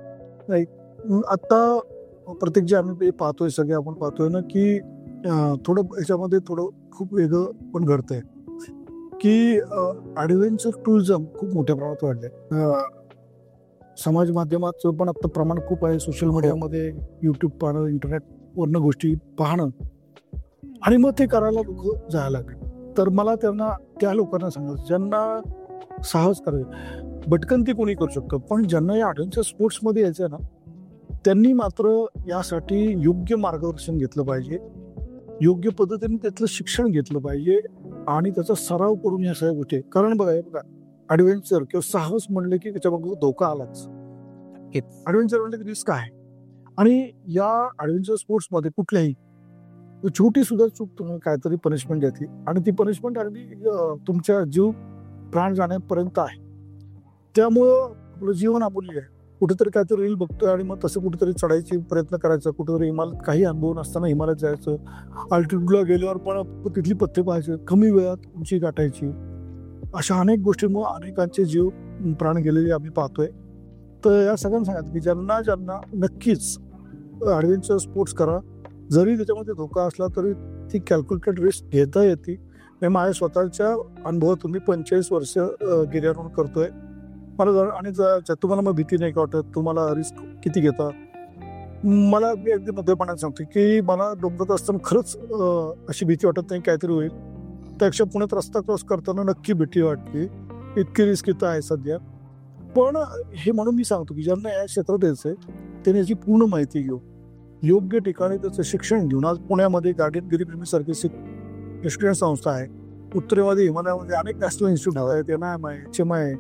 आता प्रत्येक जे आम्ही पाहतोय, सगळे आपण पाहतोय ना की थोडं याच्यामध्ये थोडं खूप वेगळं पण घडतंय की ॲडव्हेंचर टुरिझम खूप मोठ्या प्रमाणात वाढले. समाज माध्यमाचं पण आता प्रमाण खूप आहे, सोशल मीडियामध्ये यूट्यूब पाहणं, इंटरनेटवरनं गोष्टी पाहणं, आणि मग ते करायला लोक जायला लागले. तर मला त्यांना, त्या लोकांना सांगायचं ज्यांना साहस करायचं, भटकंती कोणी करू शकतं, पण ज्यांना या ॲडव्हेंचर स्पोर्ट्समध्ये यायचं आहे ना, त्यांनी मात्र यासाठी योग्य मार्गदर्शन घेतलं पाहिजे, योग्य पद्धतीने त्यातलं शिक्षण घेतलं पाहिजे आणि त्याचा सराव करून या सगळ्या गोष्टी. कारण बघा ॲडव्हेंचर किंवा साहस म्हणले की त्याच्यामध्ये धोका आलाच. ॲडव्हेंचर म्हणले की रिस्क आहे, आणि या ॲडव्हेंचर स्पोर्ट्समध्ये कुठल्याही छोटी सुद्धा चूक तुम्हाला काहीतरी पनिशमेंट देते, आणि ती पनिशमेंट अगदी तुमच्या जीव प्राण जाण्यापर्यंत आहे. त्यामुळं आपलं जीवन अमूल्य आहे. कुठेतरी काहीतरी रील बघतोय आणि मग तसं कुठेतरी चढायचे प्रयत्न करायचा, कुठेतरी हिमालयात काही अनुभव नसताना हिमालयात जायचं, अल्टिट्यूडला गेल्यावर पण तिथली पथ्य पाहायचे, कमी वेळात उंची गाठायची, अशा अनेक गोष्टींमुळे अनेकांचे जीव प्राण गेलेले आम्ही पाहतोय. तर या सगळ्यांना सांगत की ज्यांना नक्कीच ॲडव्हेंचर स्पोर्ट्स करा, जरी त्याच्यामध्ये धोका असला तरी ती कॅल्क्युलेटेड रिस्क घेता येते. माझ्या स्वतःच्या अनुभवातून मी 45 वर्ष गिर्यारोहण करतोय. मला आणि तुम्हाला मग भीती नाही का वाटत, तुम्हाला रिस्क किती घेता? मला मी अगदी मध्यपणात सांगतो की मला डोंगरात असताना खरंच अशी भीती वाटत नाही काहीतरी होईल. त्यापेक्षा पुण्यात रस्ता क्रॉस करताना नक्की भीती वाटते, इतकी रिस्क इथं आहे सध्या. पण हे म्हणून मी सांगतो की ज्यांना या क्षेत्रात यायचंय त्यांनी याची पूर्ण माहिती घेऊ, योग्य ठिकाणी त्याचं शिक्षण घेऊन. आज पुण्यामध्ये गार्डियन गिरीप्रेमी सारखी शिक्षण संस्था आहे, उत्तरेमध्ये हिमालयामध्ये अनेक नॅशनल इन्स्टिट्यूट आहेत, NIM आहे, HMI आहे,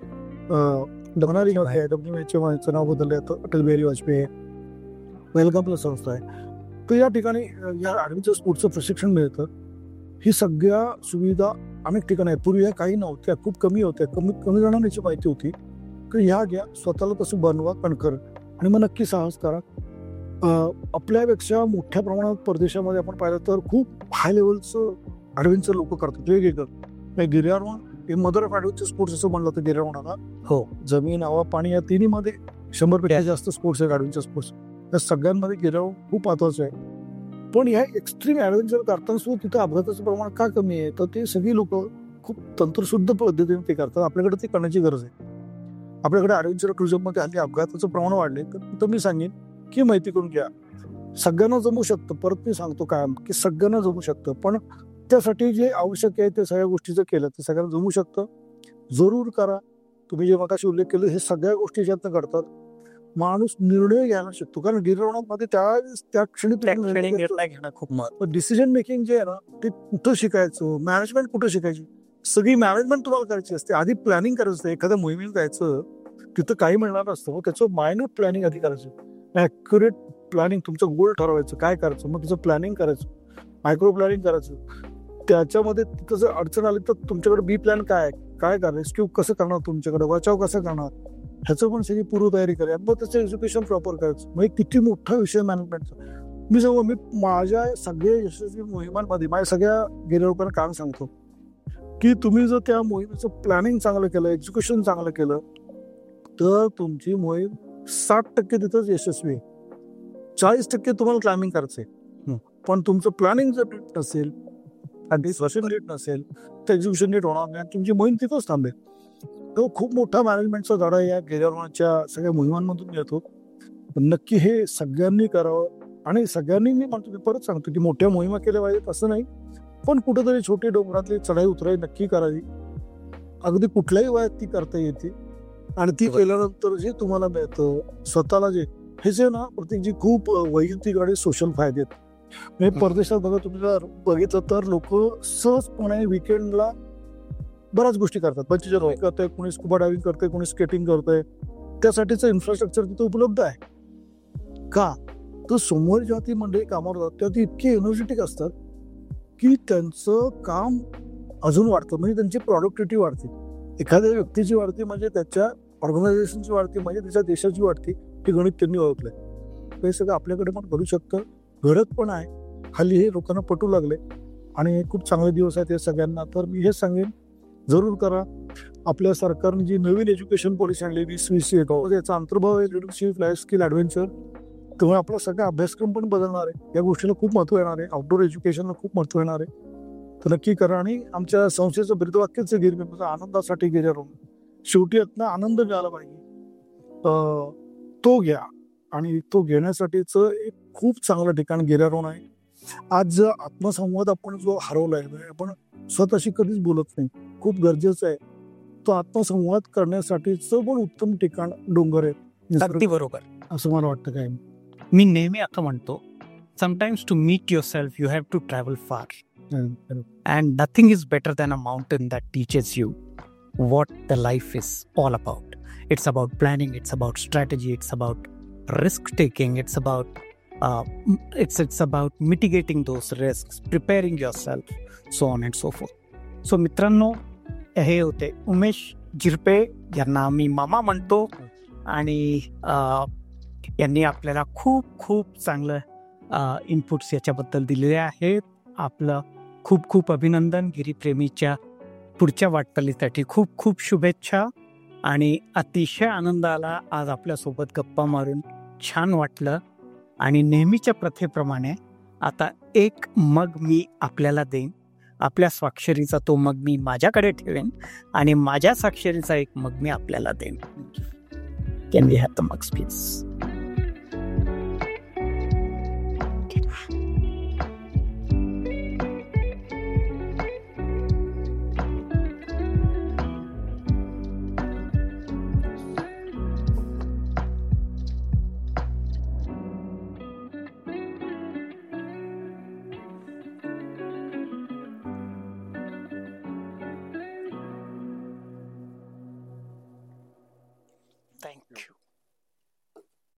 WHMIचं नाव बदललं आहे, अटल बिहारी वाजपेयी वेलकमला संस्था आहे. तर या ठिकाणी या ॲडव्हेंचर स्पोर्ट्सचं प्रशिक्षण मिळतं. ही सगळ्या सुविधा अनेक ठिकाणी आहेत. पूर्वी ह्या काही नव्हत्या, खूप कमी होत्या, कमी जणांना याची माहिती होती की ह्या घ्या, स्वतःला तसं बनवा, कणखर, आणि मग नक्की साहस करा. आपल्यापेक्षा मोठ्या प्रमाणात परदेशामध्ये आपण पाहिलं तर खूप हाय लेवलचं ॲडव्हेंचर लोक करतात, वेगवेगळं. गिर्यारोहण हे मदर ऑफ ॲडव्हेंचर स्पोर्ट्स असं म्हणलं तर गिर्यारोहणाला, हो, जमीन, हवा, पाणी या तिन्हीमध्ये 100पेक्षा जास्त स्पोर्ट्स आहेत ॲडव्हेंचर स्पोर्ट्स. त्या सगळ्यांमध्ये गिर्यारोहण खूप महत्वाचं आहे. पण ह्या एक्स्ट्रीम ॲडव्हेंचर करताना सुद्धा तिथं अपघाताचं प्रमाण का कमी आहे? तर ते सगळी लोक खूप तंत्रशुद्ध पद्धतीने ते करतात. आपल्याकडे ते करण्याची गरज आहे. आपल्याकडे ॲडव्हेंचर टुरिझममध्ये हल्ली अपघाताचं प्रमाण वाढले, तर मी सांगेन की माहिती करून घ्या. सगळ्यांना जमू शकतं, परत मी सांगतो काय की सगळ्यांना जमू शकतं, पण त्यासाठी जे आवश्यक आहे ते सगळ्या गोष्टी जर केलं तर सगळ्यांना जमू शकतं. जरूर करा. तुम्ही जे मगाशी उल्लेख केलं हे सगळ्या गोष्टी ज्यातनं घडतात, माणूस निर्णय घ्यायला शिकतो. कारण गिर्यारोहणामध्ये त्या क्षणी निर्णय घेणं खूप महत्त्वाचं. डिसिजन मेकिंग जे आहे ना, ते कुठं शिकायचं, मॅनेजमेंट कुठं शिकायची, सगळी मॅनेजमेंट तुम्हाला करायची असते. आधी प्लॅनिंग करायचं असतं. एखाद्या मोहिमेला जायचं, तिथं काही मिळणार असतं, मग त्याचं मायनर प्लॅनिंग आधी करायचं. ॲक्युरेट प्लॅनिंग, तुमचं गोल ठरवायचं काय करायचं, मग त्याचं प्लॅनिंग करायचं, मायक्रो प्लॅनिंग करायचं. त्याच्यामध्ये तिथं जर अडचण आली तर तुमच्याकडे बी प्लॅन काय आहे, काय करा, रेस्क्यू कसं करणार, तुमच्याकडे बचाव कसं करणार, ह्याचं पण सगळी पूर्वतयारी करा. मग त्याचं एज्युकेशन प्रॉपर करायचं. म्हणजे किती मोठा विषय मॅनेजमेंटचा. मी माझ्या सगळ्या यशस्वी मोहिमांमध्ये माझ्या सगळ्या गेल्या लोकांना काम सांगतो की तुम्ही जर त्या मोहिमेचं प्लॅनिंग चांगलं केलं, एक्झिक्युशन चांगलं केलं, तर तुमची मोहीम 60% तिथंच यशस्वी आहे. 40% तुम्हाला क्लाइम्बिंग करायचंय. पण तुमचं प्लॅनिंग जर नीट नसेल, एक्झिक्युशन नीट नसेल, तर एक्झिक्युशन नीट होणार नाही, तुमची मोहीम तिथंच थांबेल. तो खूप मोठा मॅनेजमेंटचा धडा या गेल्याच्या सगळ्या मोहिमांमधून मिळतो. नक्की हे सगळ्यांनी करावं. आणि सगळ्यांनी, मी म्हणतो, मी परत सांगतो की मोठ्या मोहिमा केल्या पाहिजेत असं नाही, पण कुठेतरी छोटी डोंगरातली चढाई उतराई नक्की करावी. अगदी कुठल्याही वयात ती करता येते. आणि ती केल्यानंतर जे तुम्हाला मिळतं स्वतःला, हे जे ना प्रत्येक खूप वैयक्तिक आणि सोशल फायदे आहेत. म्हणजे परदेशात बघा, तुम्ही जर बघितलं तर लोक सहजपणे विकेंडला बऱ्याच गोष्टी करतात. बंची जंपिंग करतंय, कोणी स्कुबा डायव्हिंग करतंय, कोणी स्केटिंग करतंय. त्यासाठीचं इन्फ्रास्ट्रक्चर तिथे उपलब्ध आहे. का तर समोर जेव्हा ती मंडळी कामावर जातात तेव्हा ती इतकी एनर्जेटिक असतात की त्यांचं काम अजून वाढतं, म्हणजे त्यांची प्रॉडक्टिव्हिटी वाढते. एखाद्या व्यक्तीची वाढते म्हणजे त्याच्या ऑर्गनायझेशनची वाढते, म्हणजे त्याच्या देशाची वाढते. हे गणित त्यांनी ओळखलंय. हे सगळं आपल्याकडे पण करू शकतं, घडत पण आहे. हल्ली हे लोकांना पटू लागले आणि खूप चांगले दिवस आहेत हे सगळ्यांना. तर मी हेच सांगेन, जरूर करा. आपल्या सरकारने जी नवीन एज्युकेशन पॉलिसी आणली 2020 याचा अंतर्भाव आहे लीडरशिप, लाईफ स्किल, ॲडव्हेंचर. त्यामुळे आपला सगळा अभ्यासक्रम पण बदलणार आहे. या गोष्टीला खूप महत्त्व येणार आहे. आउटडोर एज्युकेशनला खूप महत्त्व येणार आहे. तर नक्की करा. आणि आमच्या संस्थेचं ब्रीदवाक्यच गिरप्रेमीचा आनंदासाठी गिर्यारोहण. शेवटी यातनं आनंद मिळाला पाहिजे, तो घ्या. आणि तो घेण्यासाठीचं एक खूप चांगलं ठिकाण गिर्यारोहण आहे. आज आत्मसंवाद आपण जो हरवलाय, आपण स्वतःशी कधीच बोलत नाही, खूप गरजेचं आहे. तो आत्मसंवाद करण्यासाठीचं पण उत्तम ठिकाण डोंगर आहे. अगदी बरोबर. असं मला वाटतं. काय मी नेहमी असं म्हणतो, sometimes to meet yourself you have to travel far, and nothing is better than a mountain that teaches you what the life is all about. It's about planning, it's about strategy, it's about risk taking, it's about mitigating those risks, preparing yourself, so on and so forth. So मित्रांनो, हे होते उमेश झिरपे, यांना आम्ही मामा म्हणतो. आणि यांनी आपल्याला खूप खूप चांगलं इनपुट्स याच्याबद्दल दिलेले आहेत. आपलं खूप खूप अभिनंदन. गिरीप्रेमीच्या पुढच्या वाटचालीसाठी खूप खूप शुभेच्छा. आणि अतिशय आनंद आला आज आपल्यासोबत गप्पा मारून, छान वाटलं. आणि नेहमीच्या प्रथेप्रमाणे आता एक मग मी आपल्याला देईन. आपल्या स्वाक्षरीचा तो मग मी माझ्याकडे ठेवेन आणि माझ्या स्वाक्षरीचा एक मग मी आपल्याला देईन. Can we have the mugs please? Thank you.